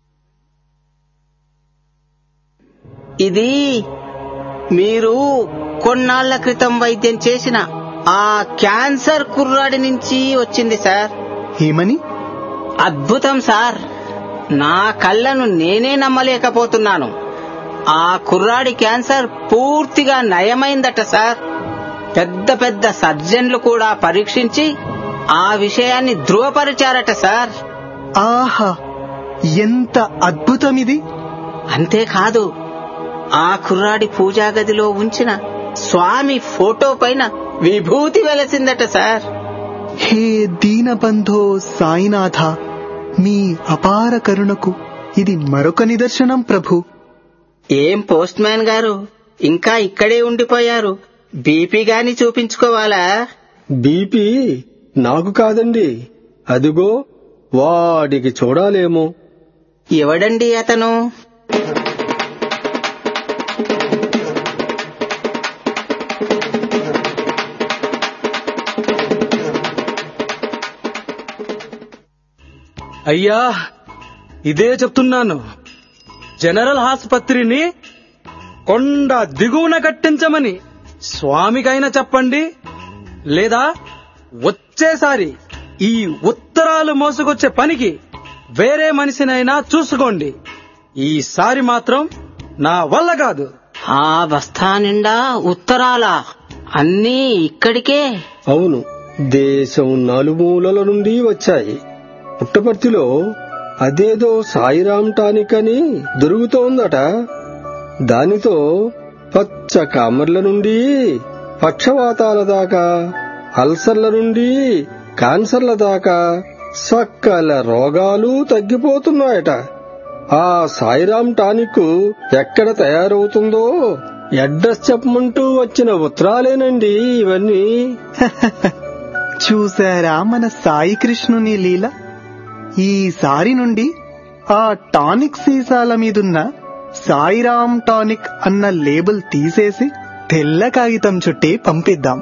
ఇది మీరు కొన్నాళ్ల క్రితం వైద్యం చేసిన ఆ క్యాన్సర్ కుర్రాడి నుంచి వచ్చింది సార్. ఏమని? అద్భుతం సార్, నా కళ్ళను నేనే నమ్మలేకపోతున్నాను. ఆ కుర్రాడి క్యాన్సర్ పూర్తిగా నయమైందట సార్. పెద్ద పెద్ద సర్జన్లు కూడా పరీక్షించి ఆ విషయాన్ని ధృవపరిచారట సార్. ఆహా, ఎంత అద్భుతమిది! అంతేకాదు, ఆ కుర్రాడి పూజా గదిలో ఉంచిన స్వామి ఫోటో పైన విభూతి వెలసిందట సార్. హే దీనబంధో సాయినాథ, మీ అపార కరుణకు ఇది మరొక నిదర్శనం ప్రభు. ఏం పోస్ట్ మ్యాన్ గారు, ఇంకా ఇక్కడే ఉండిపోయారు? బీపీ గాని చూపించుకోవాలా? బీపీ నాకు కాదండి, అదిగో వాడికి చూడాలేమో. ఎవడండి అతను? అయ్యా, ఇదే చెప్తున్నాను. జనరల్ ఆసుపత్రిని కొండ దిగువన కట్టించమని స్వామికైనా చెప్పండి, లేదా వచ్చేసారి ఈ ఉత్తరాలు మోసుకొచ్చే పనికి వేరే మనిషినైనా చూసుకోండి. ఈసారి మాత్రం నా వల్ల కాదు. ఆ బస్తా నిండా ఉత్తరాలా? అన్నీ ఇక్కడికే? అవును, దేశం నలుమూలల నుండి వచ్చాయి. పుట్టపర్తిలో అదేదో సాయిరాం టానిక్ అని దొరుకుతోందట. దానితో పచ్చ కామర్ల నుండి పక్షవాతాల దాకా, అల్సర్ల నుండి క్యాన్సర్ల దాకా సకల రోగాలు తగ్గిపోతున్నాయట. ఆ సాయిరాం టానిక్ ఎక్కడ తయారవుతుందో అడ్రస్ చెప్పమంటూ వచ్చిన ఉత్తరాలేనండి ఇవన్నీ. చూశారా మన సాయి కృష్ణుని లీల? ఈసారి నుండి ఆ టానిక్ సీసాల మీదున్న సాయిరామ్ టానిక్ అన్న లేబుల్ తీసేసి తెల్ల కాగితం చుట్టి పంపిద్దాం.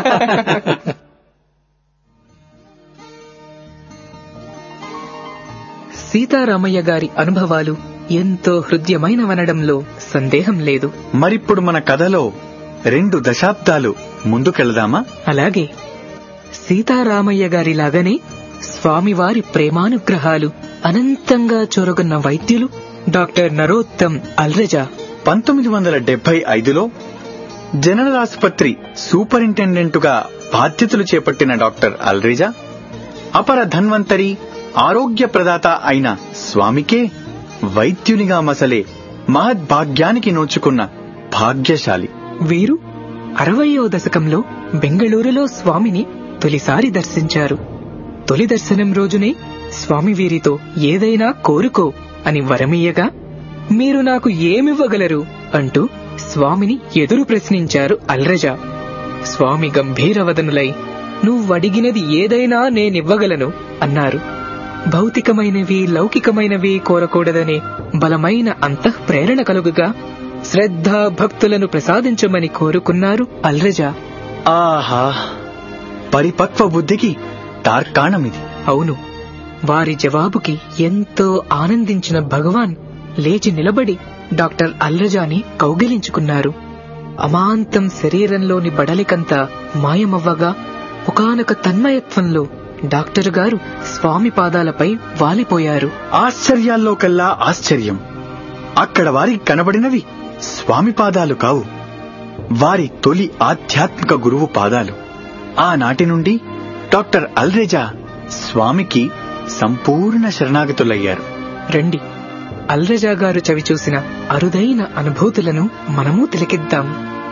సీతారామయ్య గారి అనుభవాలు ఎంతో హృద్యమైనవనడంలో సందేహం లేదు. మరిప్పుడు మన కథలో రెండు దశాబ్దాలు ముందుకెళదామా? అలాగే సీతారామయ్య గారిలాగానే స్వామివారి ప్రేమానుగ్రహాలు అనంతంగా చొరగొన్న వైద్యులు డాక్టర్ నరోత్తమ్ అల్రెజా. పంతొమ్మిది వందల డెబ్బై ఐదులో జనరల్ ఆసుపత్రి సూపరింటెండెంటుగా బాధ్యతలు చేపట్టిన డాక్టర్ అల్రెజా అపర ధన్వంతరి ఆరోగ్య ప్రదాత అయిన స్వామికే వైద్యునిగా మసలే మహద్భాగ్యానికి నోచుకున్న భాగ్యశాలి. వీరు అరవయో దశకంలో బెంగళూరులో స్వామిని తొలిసారి దర్శించారు. తొలి దర్శనం రోజునే స్వామి వీరితో ఏదైనా కోరుకో అని వరమియ్యగా, మీరు నాకు ఏమివ్వగలరు అంటూ స్వామిని ఎదురు ప్రశ్నించారు అల్రెజా. స్వామి గంభీరవదనులై, నువ్వడిగినది ఏదైనా నేనివ్వగలను అన్నారు. భౌతికమైనవి లౌకికమైనవి కోరకూడదనే బలమైన అంతఃప్రేరణ కలుగుగా శ్రద్ధా భక్తులను ప్రసాదించమని కోరుకున్నారు అల్రెజా. ఆహా, పరిపక్వ బుద్ధికి తార్కాణమిది. అవును, వారి జవాబుకి ఎంతో ఆనందించిన భగవాన్ లేచి నిలబడి డాక్టర్ అల్రెజాని కౌగిలించుకున్నారు. అమాంతం శరీరంలోని బడలికంతా మాయమవ్వగా ఒకానొక తన్మయత్వంలో డాక్టర్ గారు స్వామి పాదాలపై వాలిపోయారు. ఆశ్చర్యాల్లో కల్లా ఆశ్చర్యం, అక్కడ వారికి కనబడినవి స్వామి పాదాలు కావు, వారి తొలి ఆధ్యాత్మిక గురువు పాదాలు. ఆనాటి నుండి డాక్టర్ అల్రెజా స్వామికి సంపూర్ణ శరణాగతులయ్యారు. రండి, అల్రెజా గారు చవిచూసిన అరుదైన అనుభూతులను మనమూ తిలకిద్దాం.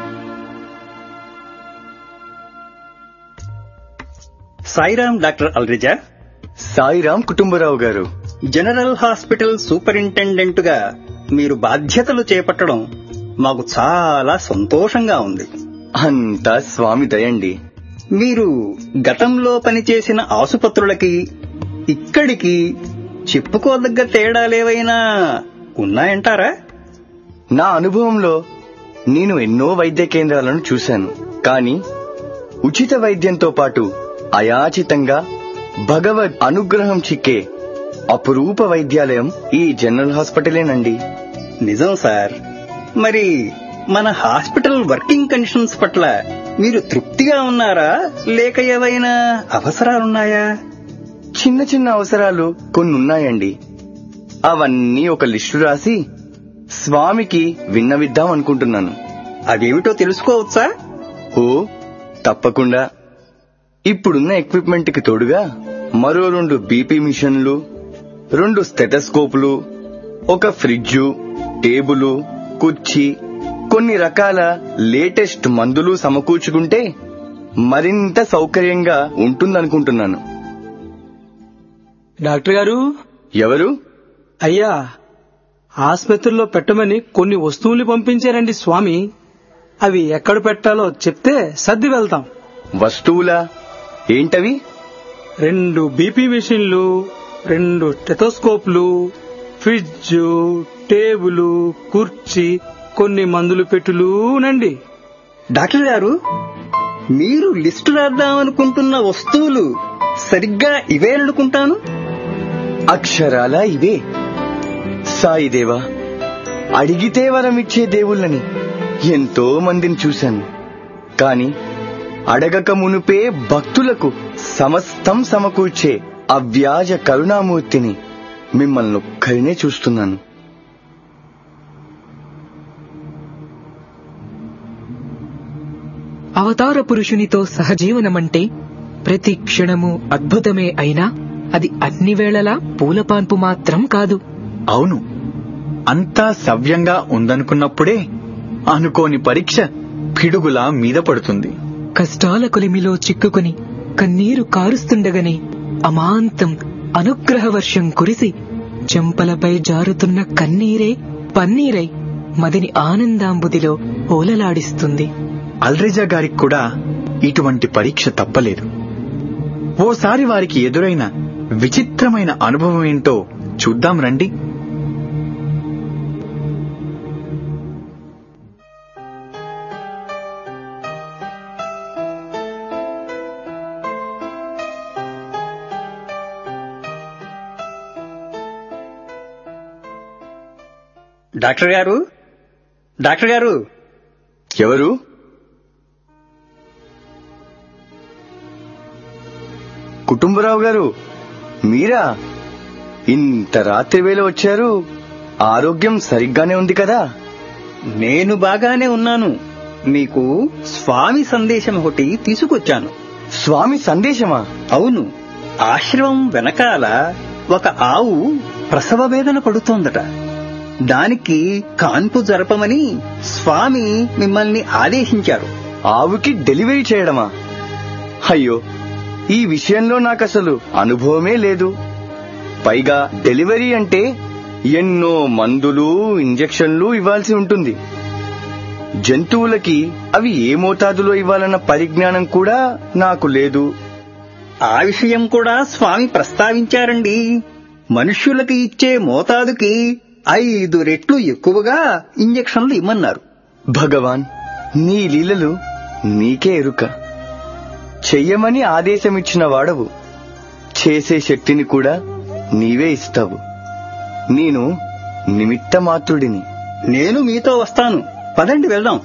Sairam doctor Alireza. Sairam Kutumbarao garu. General hospital superintendent గా మీరు బాధ్యతలు చేపట్టడం మాకు చాలా సంతోషంగా ఉంది. అంతా స్వామి దయండి. మీరు గతంలో పనిచేసిన ఆసుపత్రులకి ఇక్కడికి చెప్పుకోదగ్గ తేడాలేవైనా ఉన్నాయంటారా? నా అనుభవంలో నేను ఎన్నో వైద్య కేంద్రాలను చూశాను, కానీ ఉచిత వైద్యంతో పాటు అయాచితంగా భగవద్ అనుగ్రహం చిక్కే అపురూప వైద్యాలయం ఈ జనరల్ హాస్పిటలేనండి. నిజం సార్. మరి మన హాస్పిటల్ వర్కింగ్ కండిషన్స్ పట్ల మీరు తృప్తిగా ఉన్నారా, లేక ఏవైనా అవసరాలున్నాయా? చిన్న చిన్న అవసరాలు కొన్నున్నాయండి. అవన్నీ ఒక లిస్టు రాసి స్వామికి విన్నవిద్దాం అనుకుంటున్నాను. అవేమిటో తెలుసుకోవచ్చా? ఓ తప్పకుండా. ఇప్పుడున్న ఎక్విప్మెంట్ కి తోడుగా మరో రెండు బీపీ మిషన్లు, రెండు స్టెటస్కోపులు, ఒక ఫ్రిడ్జు, టేబులు, కుర్చీ, కొన్ని రకాల లేటెస్ట్ మందులు సమకూర్చుకుంటే మరింత సౌకర్యంగా ఉంటుందనుకుంటున్నాను. డాక్టర్ గారు. ఎవరు? అయ్యా, ఆసుపత్రిలో పెట్టమని కొన్ని వస్తువులు పంపించారండి స్వామి. అవి ఎక్కడ పెట్టాలో చెప్తే సర్ది వెళ్తాం. వస్తువులా? ఏంటవి? రెండు బీపీ మెషిన్లు, రెండు స్టెథోస్కోప్లు, ఫ్రిడ్జ్, టేబుల్, కుర్చీ, కొన్ని మందులు పెట్టులునండి. డాక్టర్ గారు, మీరు లిస్టు రాద్దామనుకుంటున్న వస్తువులు సరిగ్గా ఇవేననుకుంటాను. అక్షరాల ఇవే. సాయిదేవా, అడిగితే వరమిచ్చే దేవుళ్ళని ఎంతో మందిని చూశాను, కాని అడగక మునుపే భక్తులకు సమస్తం సమకూర్చే అవ్యాజ కరుణామూర్తిని మిమ్మల్ని ఒక్కరినే చూస్తున్నాను. అవతార పురుషునితో సహజీవనమంటే ప్రతి క్షణము అద్భుతమే అయినా అది అన్ని వేళలా పూలపాన్పు మాత్రం కాదు. అవును, అంతా సవ్యంగా ఉందనుకున్నప్పుడే అనుకోని పరీక్ష పిడుగులా మీద పడుతుంది. కష్టాల కొలిమిలో చిక్కుకుని కన్నీరు కారుస్తుండగానే అమాంతం అనుగ్రహ వర్షం కురిసి చెంపలపై జారుతున్న కన్నీరే పన్నీరై మదిని ఆనందాంబుదిలో ఓలలాడిస్తుంది. అల్రెజా గారికి కూడా ఇటువంటి పరీక్ష తప్పలేదు. ఓసారి వారికి ఎదురైన విచిత్రమైన అనుభవం ఏంటో చూద్దాం రండి. డాక్టర్ గారు డాక్టర్ గారు ఎవరు? కుటుంబరావు గారు, మీరా? ఇంత రాత్రి వేళ వచ్చారు. ఆరోగ్యం సరిగ్గానే ఉంది కదా? నేను బాగానే ఉన్నాను. మీకు స్వామి సందేశం ఒకటి తీసుకొచ్చాను. స్వామి సందేశమా? అవును. ఆశ్రమం వెనకాల ఒక ఆవు ప్రసవ వేదన పడుతోందట. దానికి కాన్పు జరపమని స్వామి మిమ్మల్ని ఆదేశించారు. ఆవుకి డెలివరీ చేయడమా? అయ్యో, ఈ విషయంలో నాకసలు అనుభవమే లేదు. పైగా డెలివరీ అంటే ఎన్నో మందులు, ఇంజెక్షన్లు ఇవ్వాల్సి ఉంటుంది. జంతువులకి అవి ఏ మోతాదులో ఇవ్వాలన్న పరిజ్ఞానం కూడా నాకు లేదు. ఆ విషయం కూడా స్వామి ప్రస్తావించారండి. మనుష్యులకి ఇచ్చే మోతాదుకి ఐదు రెట్లు ఎక్కువగా ఇంజెక్షన్లు ఇమ్మన్నారు. భగవాన్, నీ లీలలు నీకే ఎరుక. చెయ్యమని ఆదేశమిచ్చిన వాడవు, చేసే శక్తిని కూడా నీవే ఇస్తావు. నేను నిమిత్త మాత్రుడిని. నేను మీతో వస్తాను. పదండి వెళ్దాం.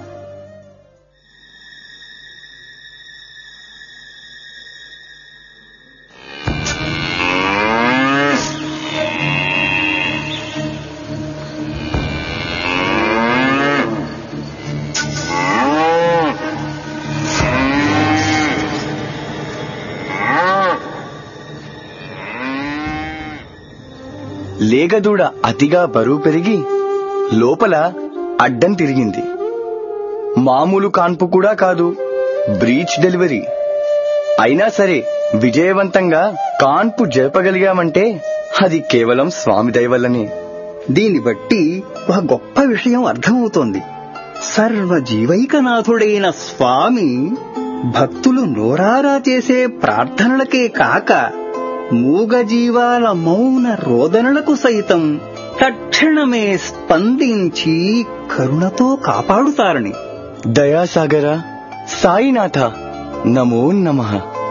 లేగదూడ అతిగా బరువు పెరిగి లోపల అడ్డం తిరిగింది. మామూలు కాన్పు కూడా కాదు, బ్రీచ్ డెలివరీ. అయినా సరే విజయవంతంగా కాన్పు జరపగలిగామంటే అది కేవలం స్వామి దయ వల్లనే. దీన్ని బట్టి ఒక గొప్ప విషయం అర్థమవుతోంది. సర్వజీవైకనాథుడైన స్వామి భక్తులు నోరారా చేసే ప్రార్థనలకే కాక మూగజీవాల మౌన రోదనలకు సైతం తక్షణమే స్పందించి కరుణతో కాపాడుతారని. దయాసాగర సాయినాథ, నమో నమః.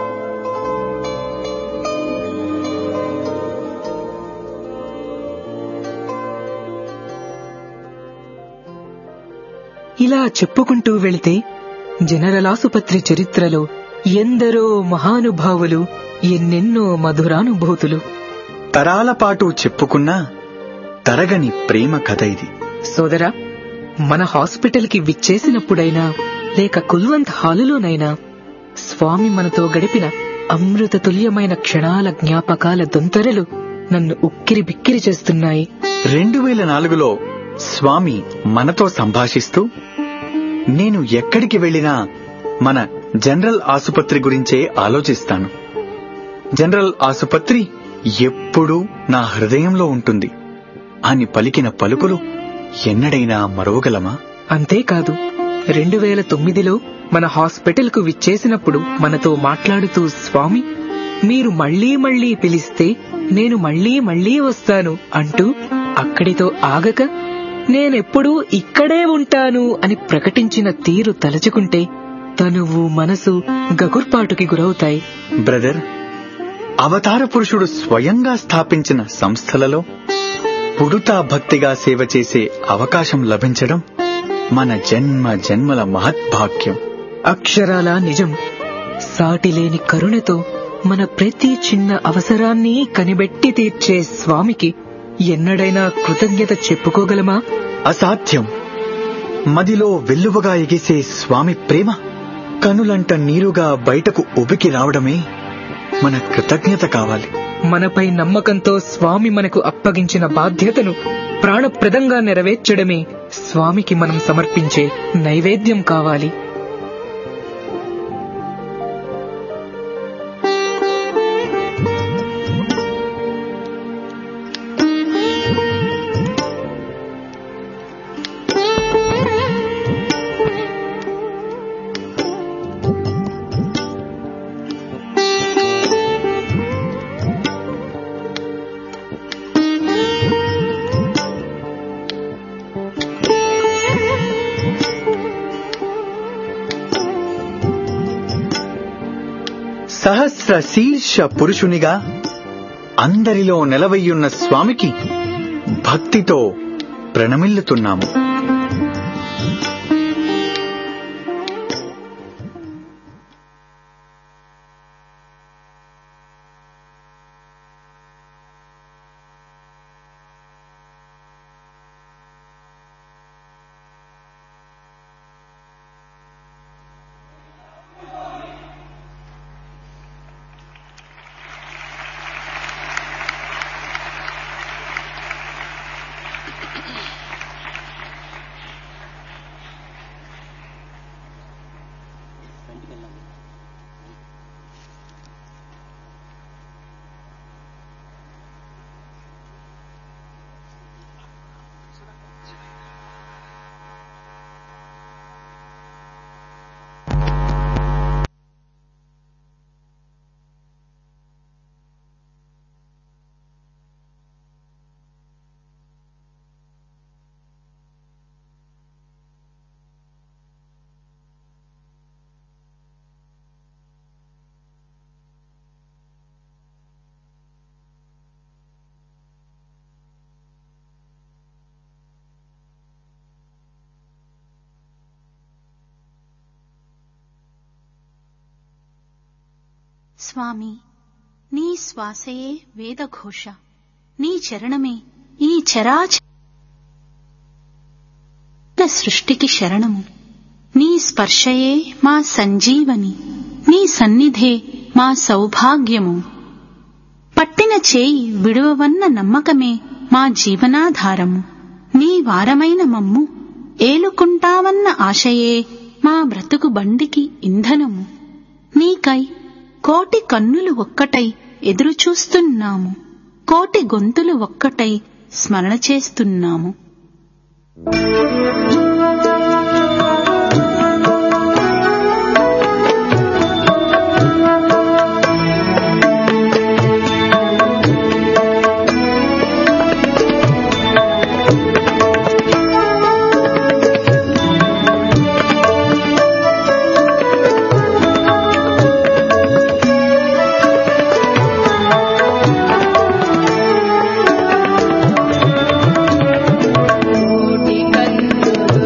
ఇలా చెప్పుకుంటూ వెళితే జనరల్ ఆసుపత్రి చరిత్రలో ఎందరో మహానుభావులు, ఎన్నెన్నో మధురానుభూతులు. తరాల పాటు చెప్పుకున్నా తరగని ప్రేమ కథ ఇది. సోదరా, మన హాస్పిటల్ కి విచ్చేసినప్పుడైనా లేక కుల్వంత్ హాలులోనైనా స్వామి మనతో గడిపిన అమృత తుల్యమైన క్షణాల జ్ఞాపకాల దొంతరలు నన్ను ఉక్కిరి బిక్కిరి చేస్తున్నాయి. రెండు వేల నాలుగులో స్వామి మనతో సంభాషిస్తూ, నేను ఎక్కడికి వెళ్లినా మన జనరల్ ఆసుపత్రి గురించే ఆలోచిస్తాను. జనరల్ ఆసుపత్రి ఎప్పుడూ నా హృదయంలో ఉంటుంది అని పలికిన పలుకులు ఎన్నడైనా మరవగలమా? అంతేకాదు, రెండు వేల తొమ్మిదిలో మన హాస్పిటల్ కు విచ్చేసినప్పుడు మనతో మాట్లాడుతూ స్వామి, మీరు మళ్లీ మళ్లీ పిలిస్తే నేను మళ్లీ మళ్లీ వస్తాను అంటూ అక్కడితో ఆగక నేనెప్పుడూ ఇక్కడే ఉంటాను అని ప్రకటించిన తీరు తలచుకుంటే తనువు మనసు గగుర్పాటుకి గురవుతాయి. బ్రదర్, అవతార పురుషుడు స్వయంగా స్థాపించిన సంస్థలలో పుడుతా భక్తిగా సేవ చేసే అవకాశం లభించడం మన జన్మ జన్మల మహద్భాగ్యం. అక్షరాల నిజం. సాటిలేని కరుణతో మన ప్రతి చిన్న అవసరాన్ని కనిబెట్టి తీర్చే స్వామికి ఎన్నడైనా కృతజ్ఞత చెప్పుకోగలమా? అసాధ్యం. మదిలో వెల్లువగా ఎగిసే స్వామి ప్రేమ కనులంట నీరుగా బయటకు ఉబికి రావడమే మన కృతజ్ఞత కావాలి. మనపై నమ్మకంతో స్వామి మనకు అప్పగించిన బాధ్యతను ప్రాణప్రదంగా నెరవేర్చడమే స్వామికి మనం సమర్పించే నైవేద్యం కావాలి. సహస్ర శీర్ష పురుషునిగా అందరిలో నెలవయ్యున్న స్వామికి భక్తితో ప్రణమిల్లుతున్నాము. స్వామి, నీ శ్వాసయే వేదఘోష, నీ చరణమే ఈ చరాచర సృష్టికి శరణము. నీ స్పర్శయే మా సంజీవని, నీ సన్నిధే మా సౌభాగ్యము. పట్టిన చేయి విడువవన్న నమ్మకమే మా జీవనాధారము. నీ వారమైన మమ్ము ఏలుకుంటావన్న ఆశయే మా బ్రతుకు బండికి ఇంధనము. నీకై కోటి కన్నులు ఒక్కటై ఎదురుచూస్తున్నాము, కోటి గొంతులు ఒక్కటై స్మరణ చేస్తున్నాము. కోటి కన్నులు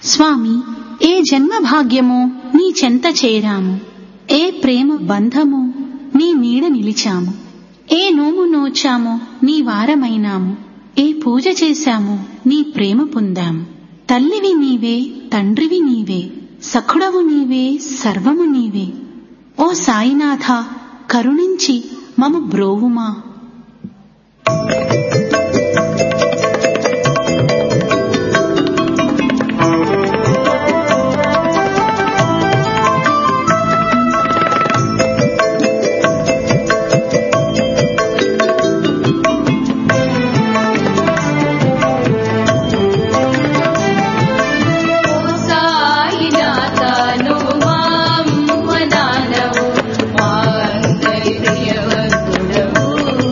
స్వామి, ఏ జన్మ భాగ్యమో నీ చెంత చేరాము, ఏ ప్రేమ బంధమో నీ నీడ నిలిచాము, ఏ నోము నోచామో నీ వారమైనాము, ఏ పూజ చేశామో నీ ప్రేమ పొందాము. తల్లివి నీవే, తండ్రివి నీవే, సఖుడవు నీవే, సర్వము నీవే. ఓ సాయినాథ, కరుణించి మము బ్రోవుమా. మాందరి ప్రియవతుడవు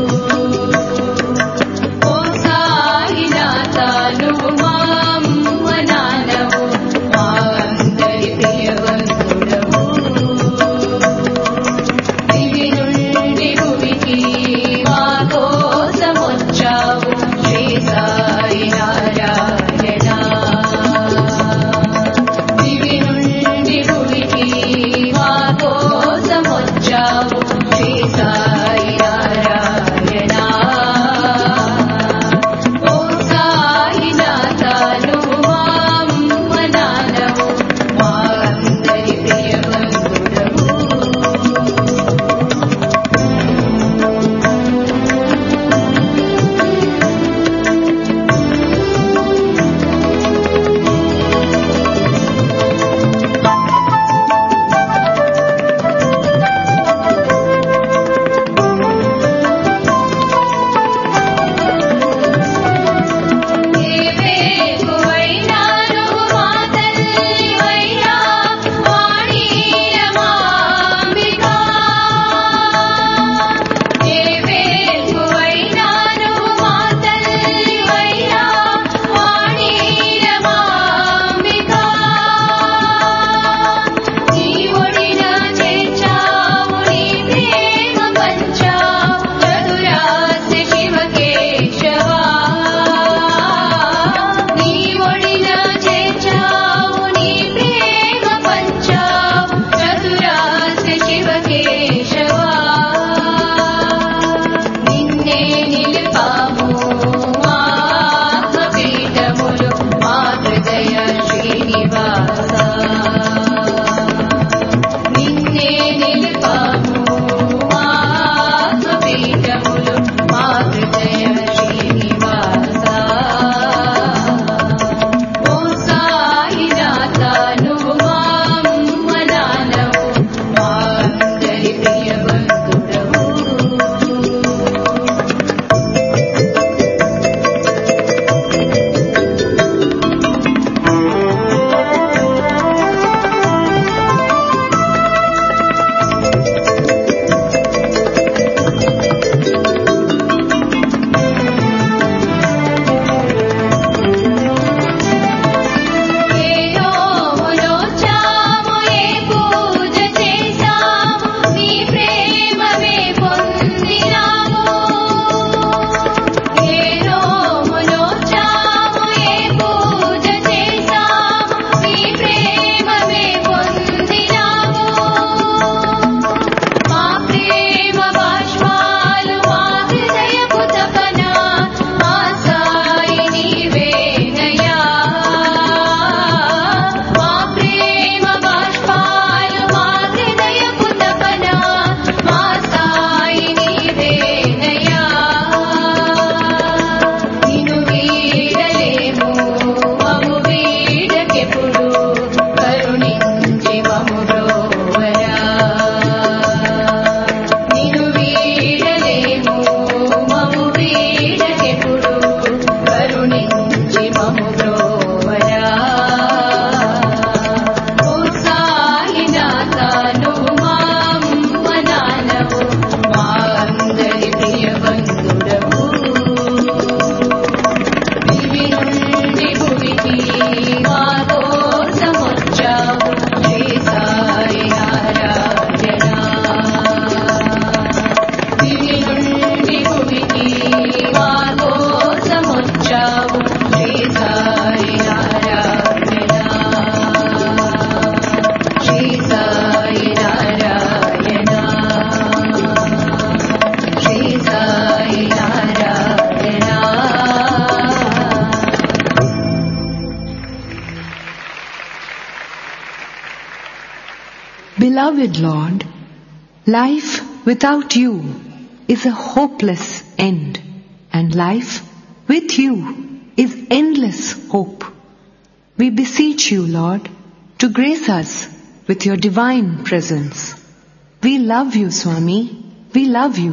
Beloved Lord, life without you is a hopeless end, and life with you is endless hope. We beseech you, Lord, to grace us with your divine presence. We love you, Swami. We love you.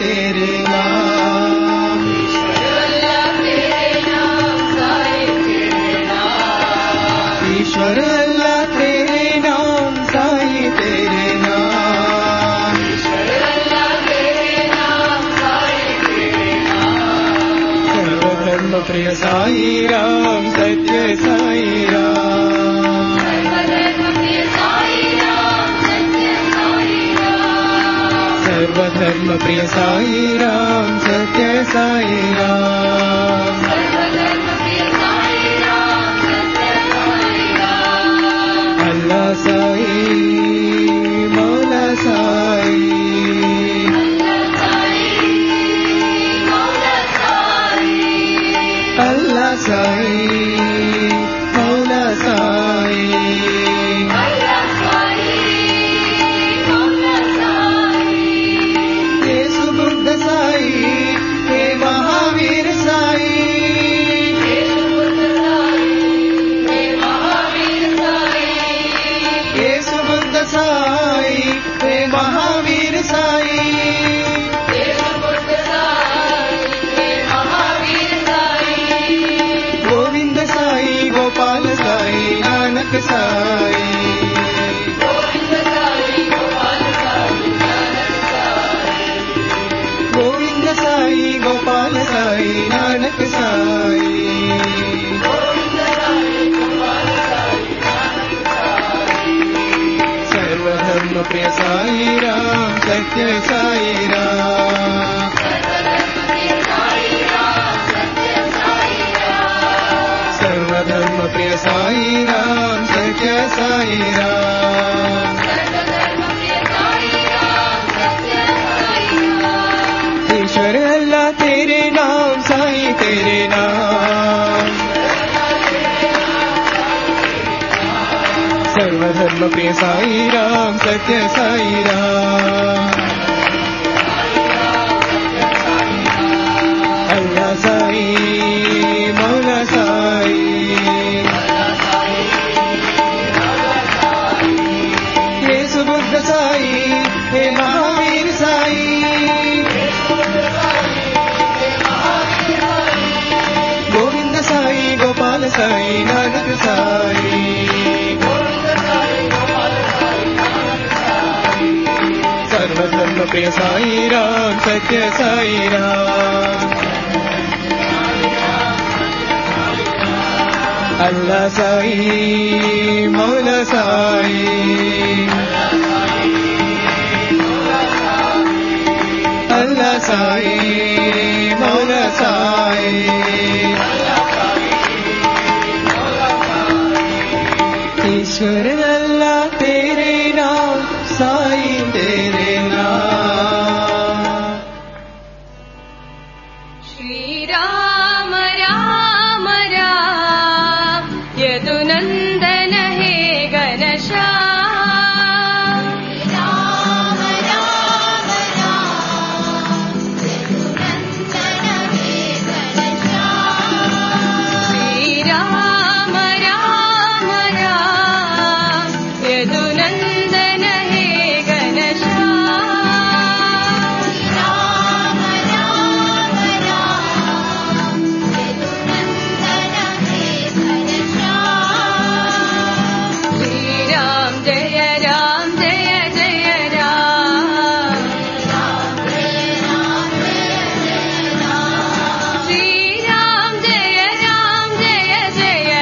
तेरे नाम ईश्वर अल्लाह तेरे नाम साई तेरे नाम सर्वधर्म प्रिय साई राम सत्य साई राम सर्वधर्म प्रिय साई राम सत्य साई राम अल्लाह साई मौला साई अल्लाह साई मौला साई येसु बुद्ध साई हे महावीर साई येसु बुद्ध साई हे महावीर साई गोविंद साई गोपाल साई नानक साई गोविंद साई गोपाल साई नानक साई सर्वधर्म प्रिय साई राम सत्य साई राम सर्वधर्म प्रिय साई राम सत्य साई राम ईश्वर अल्लाह तेरे नाम साई तेरे नाम सर्वधर्म प्रिय साई राम सत्य साई राम अल्लाह साई मौला साई येसु बुद्ध साई हे महावीर साई गोविंद साई गोपाल साई नानक साई सर्वधर्म प्रिय साई राम सत्य साई राम अल्लाह साई मौला साई अल्लाह साई मौला साई ईश्वर अल्लाह तेरे नाम साई तेरे नाम श्री राम राम राम यदुनंदन हे घनश्याम राम राम राम यदुनंदन हे घनश्याम श्री राम राम राम यदुनंदन हे घनश्याम राम राम राम यदुनंदन हे घनश्याम श्री राम जय राम जय जय राम राम जय राम जय जय राम श्री राम जय राम जय जय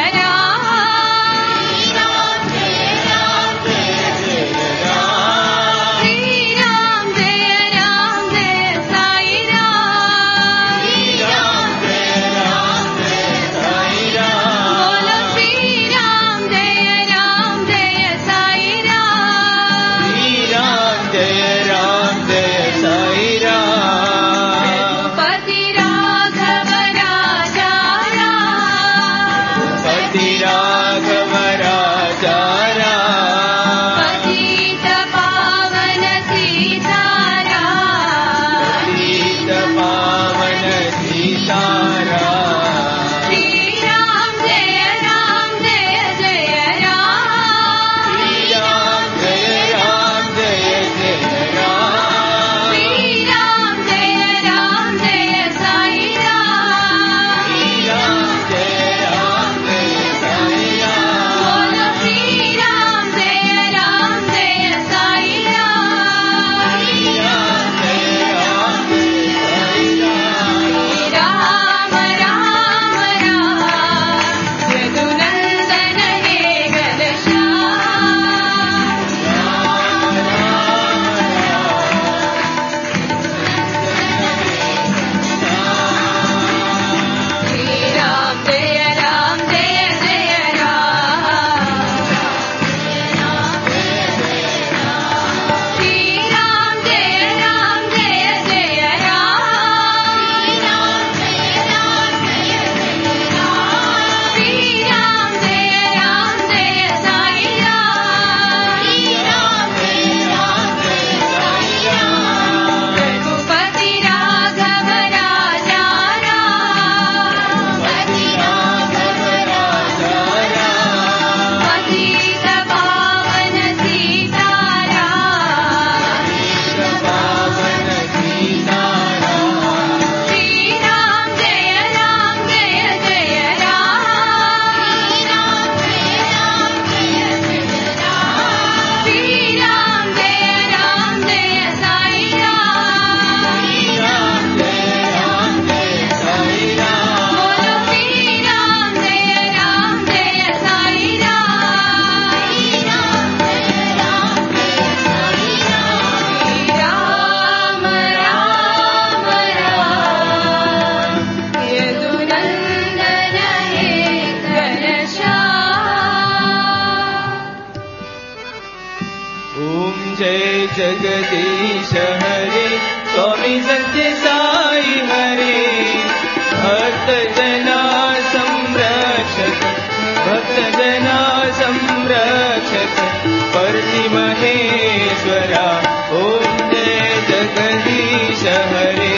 जगदीश हरे स्वामी सत्य साई हरे भक्त जना संरक्षक भक्त जना संरक्षक परति महेश्वरा ओम जय जगदीश हरे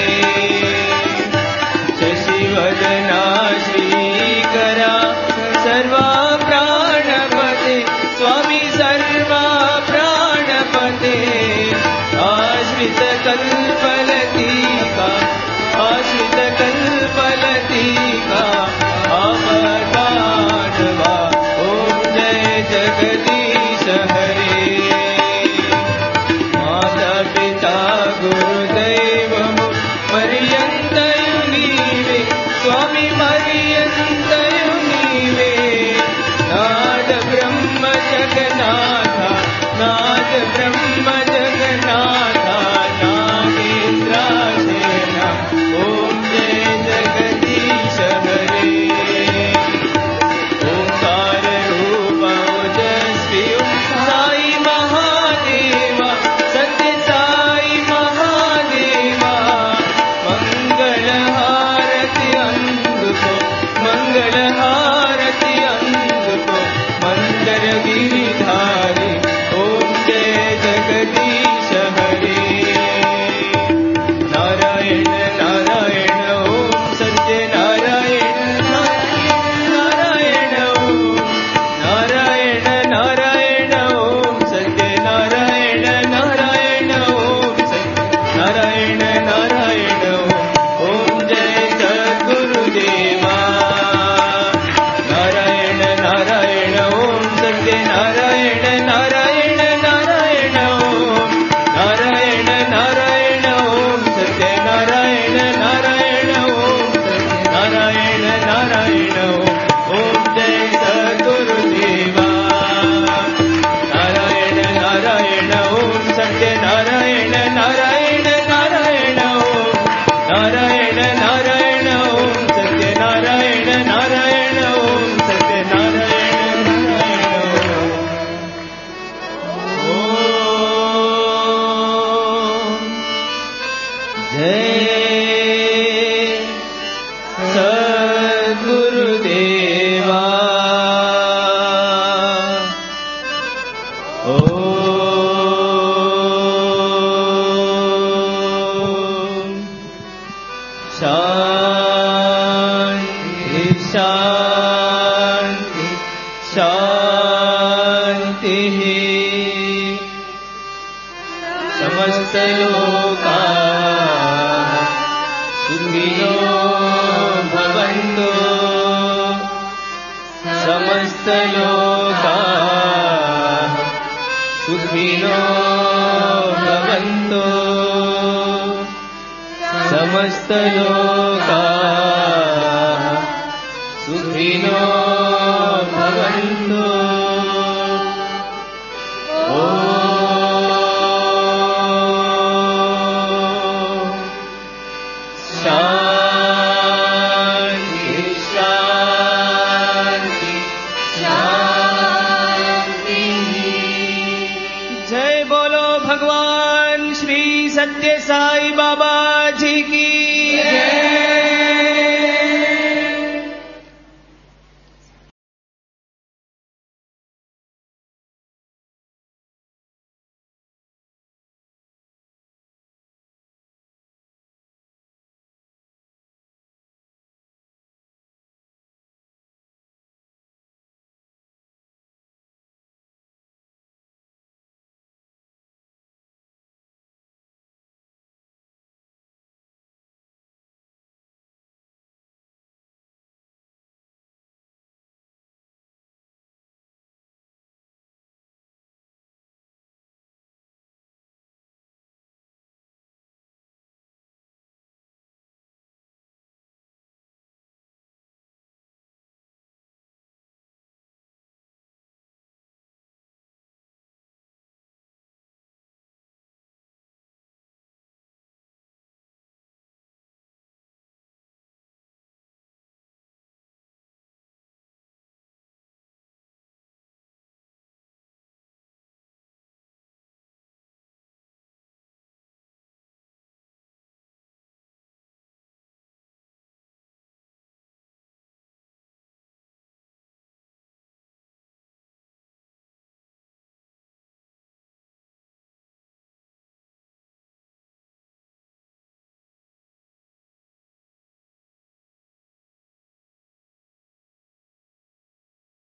शशिवदना श्रीकरा सर्वा प्राणपते स्वामी सर्वा प्राणपते आश्रित कल्पलतिका आश्रित कल्पलतिका आपदानवा ओम जय जगदीश हरे माता पिता गुरुदैवमु पर्यन्तयु नीवे स्वामी पर्यन्तयु नीवे नाद ब्रह्म जगन्नाथा नाद ब्रह्म जगन्नाथा नागेन्द्रासेना ओम जय जगदीश हरे ओंकार रूप ओजस्वी साई महादेवा सत्य साई महादेवा मंगल हारति अंगको मंगल हारति अंगको मंदर गिरिधारी ओम जय जगदीश हरे नारायण नारायण ओम सत्य नारायण नारायण ओम नारायण नारायण ओम सत्य नारायण नारायण ओम सत्य नारायण नारायण ओम ओम जय सद्गुरुदेवा नारायण नारायण ओम सत्य नारायण नारायण नारायण ओम नारायण नारायण ओम सत्य नारायण नारायण ओम सत्य नारायण नारायण ओम ओम जय सद्गुरुदेवा नारायण नारायण ओम सत्य नारायण नारायण नारायण ओम नारायण नारायण ओम सत्य नारायण नारायण ओम सत्य नारायण नारायण ओम जय सद्गुरुदेवा ओम शांति शांति शांति समस्त लोका सुखिनो भवन्तु समस्त लोका सुखिनो भवन्तु समस्त लोका सुखिनो भवन्तु शांति शांति शांति जय बोलो भगवान श्री सत्य साई बाबा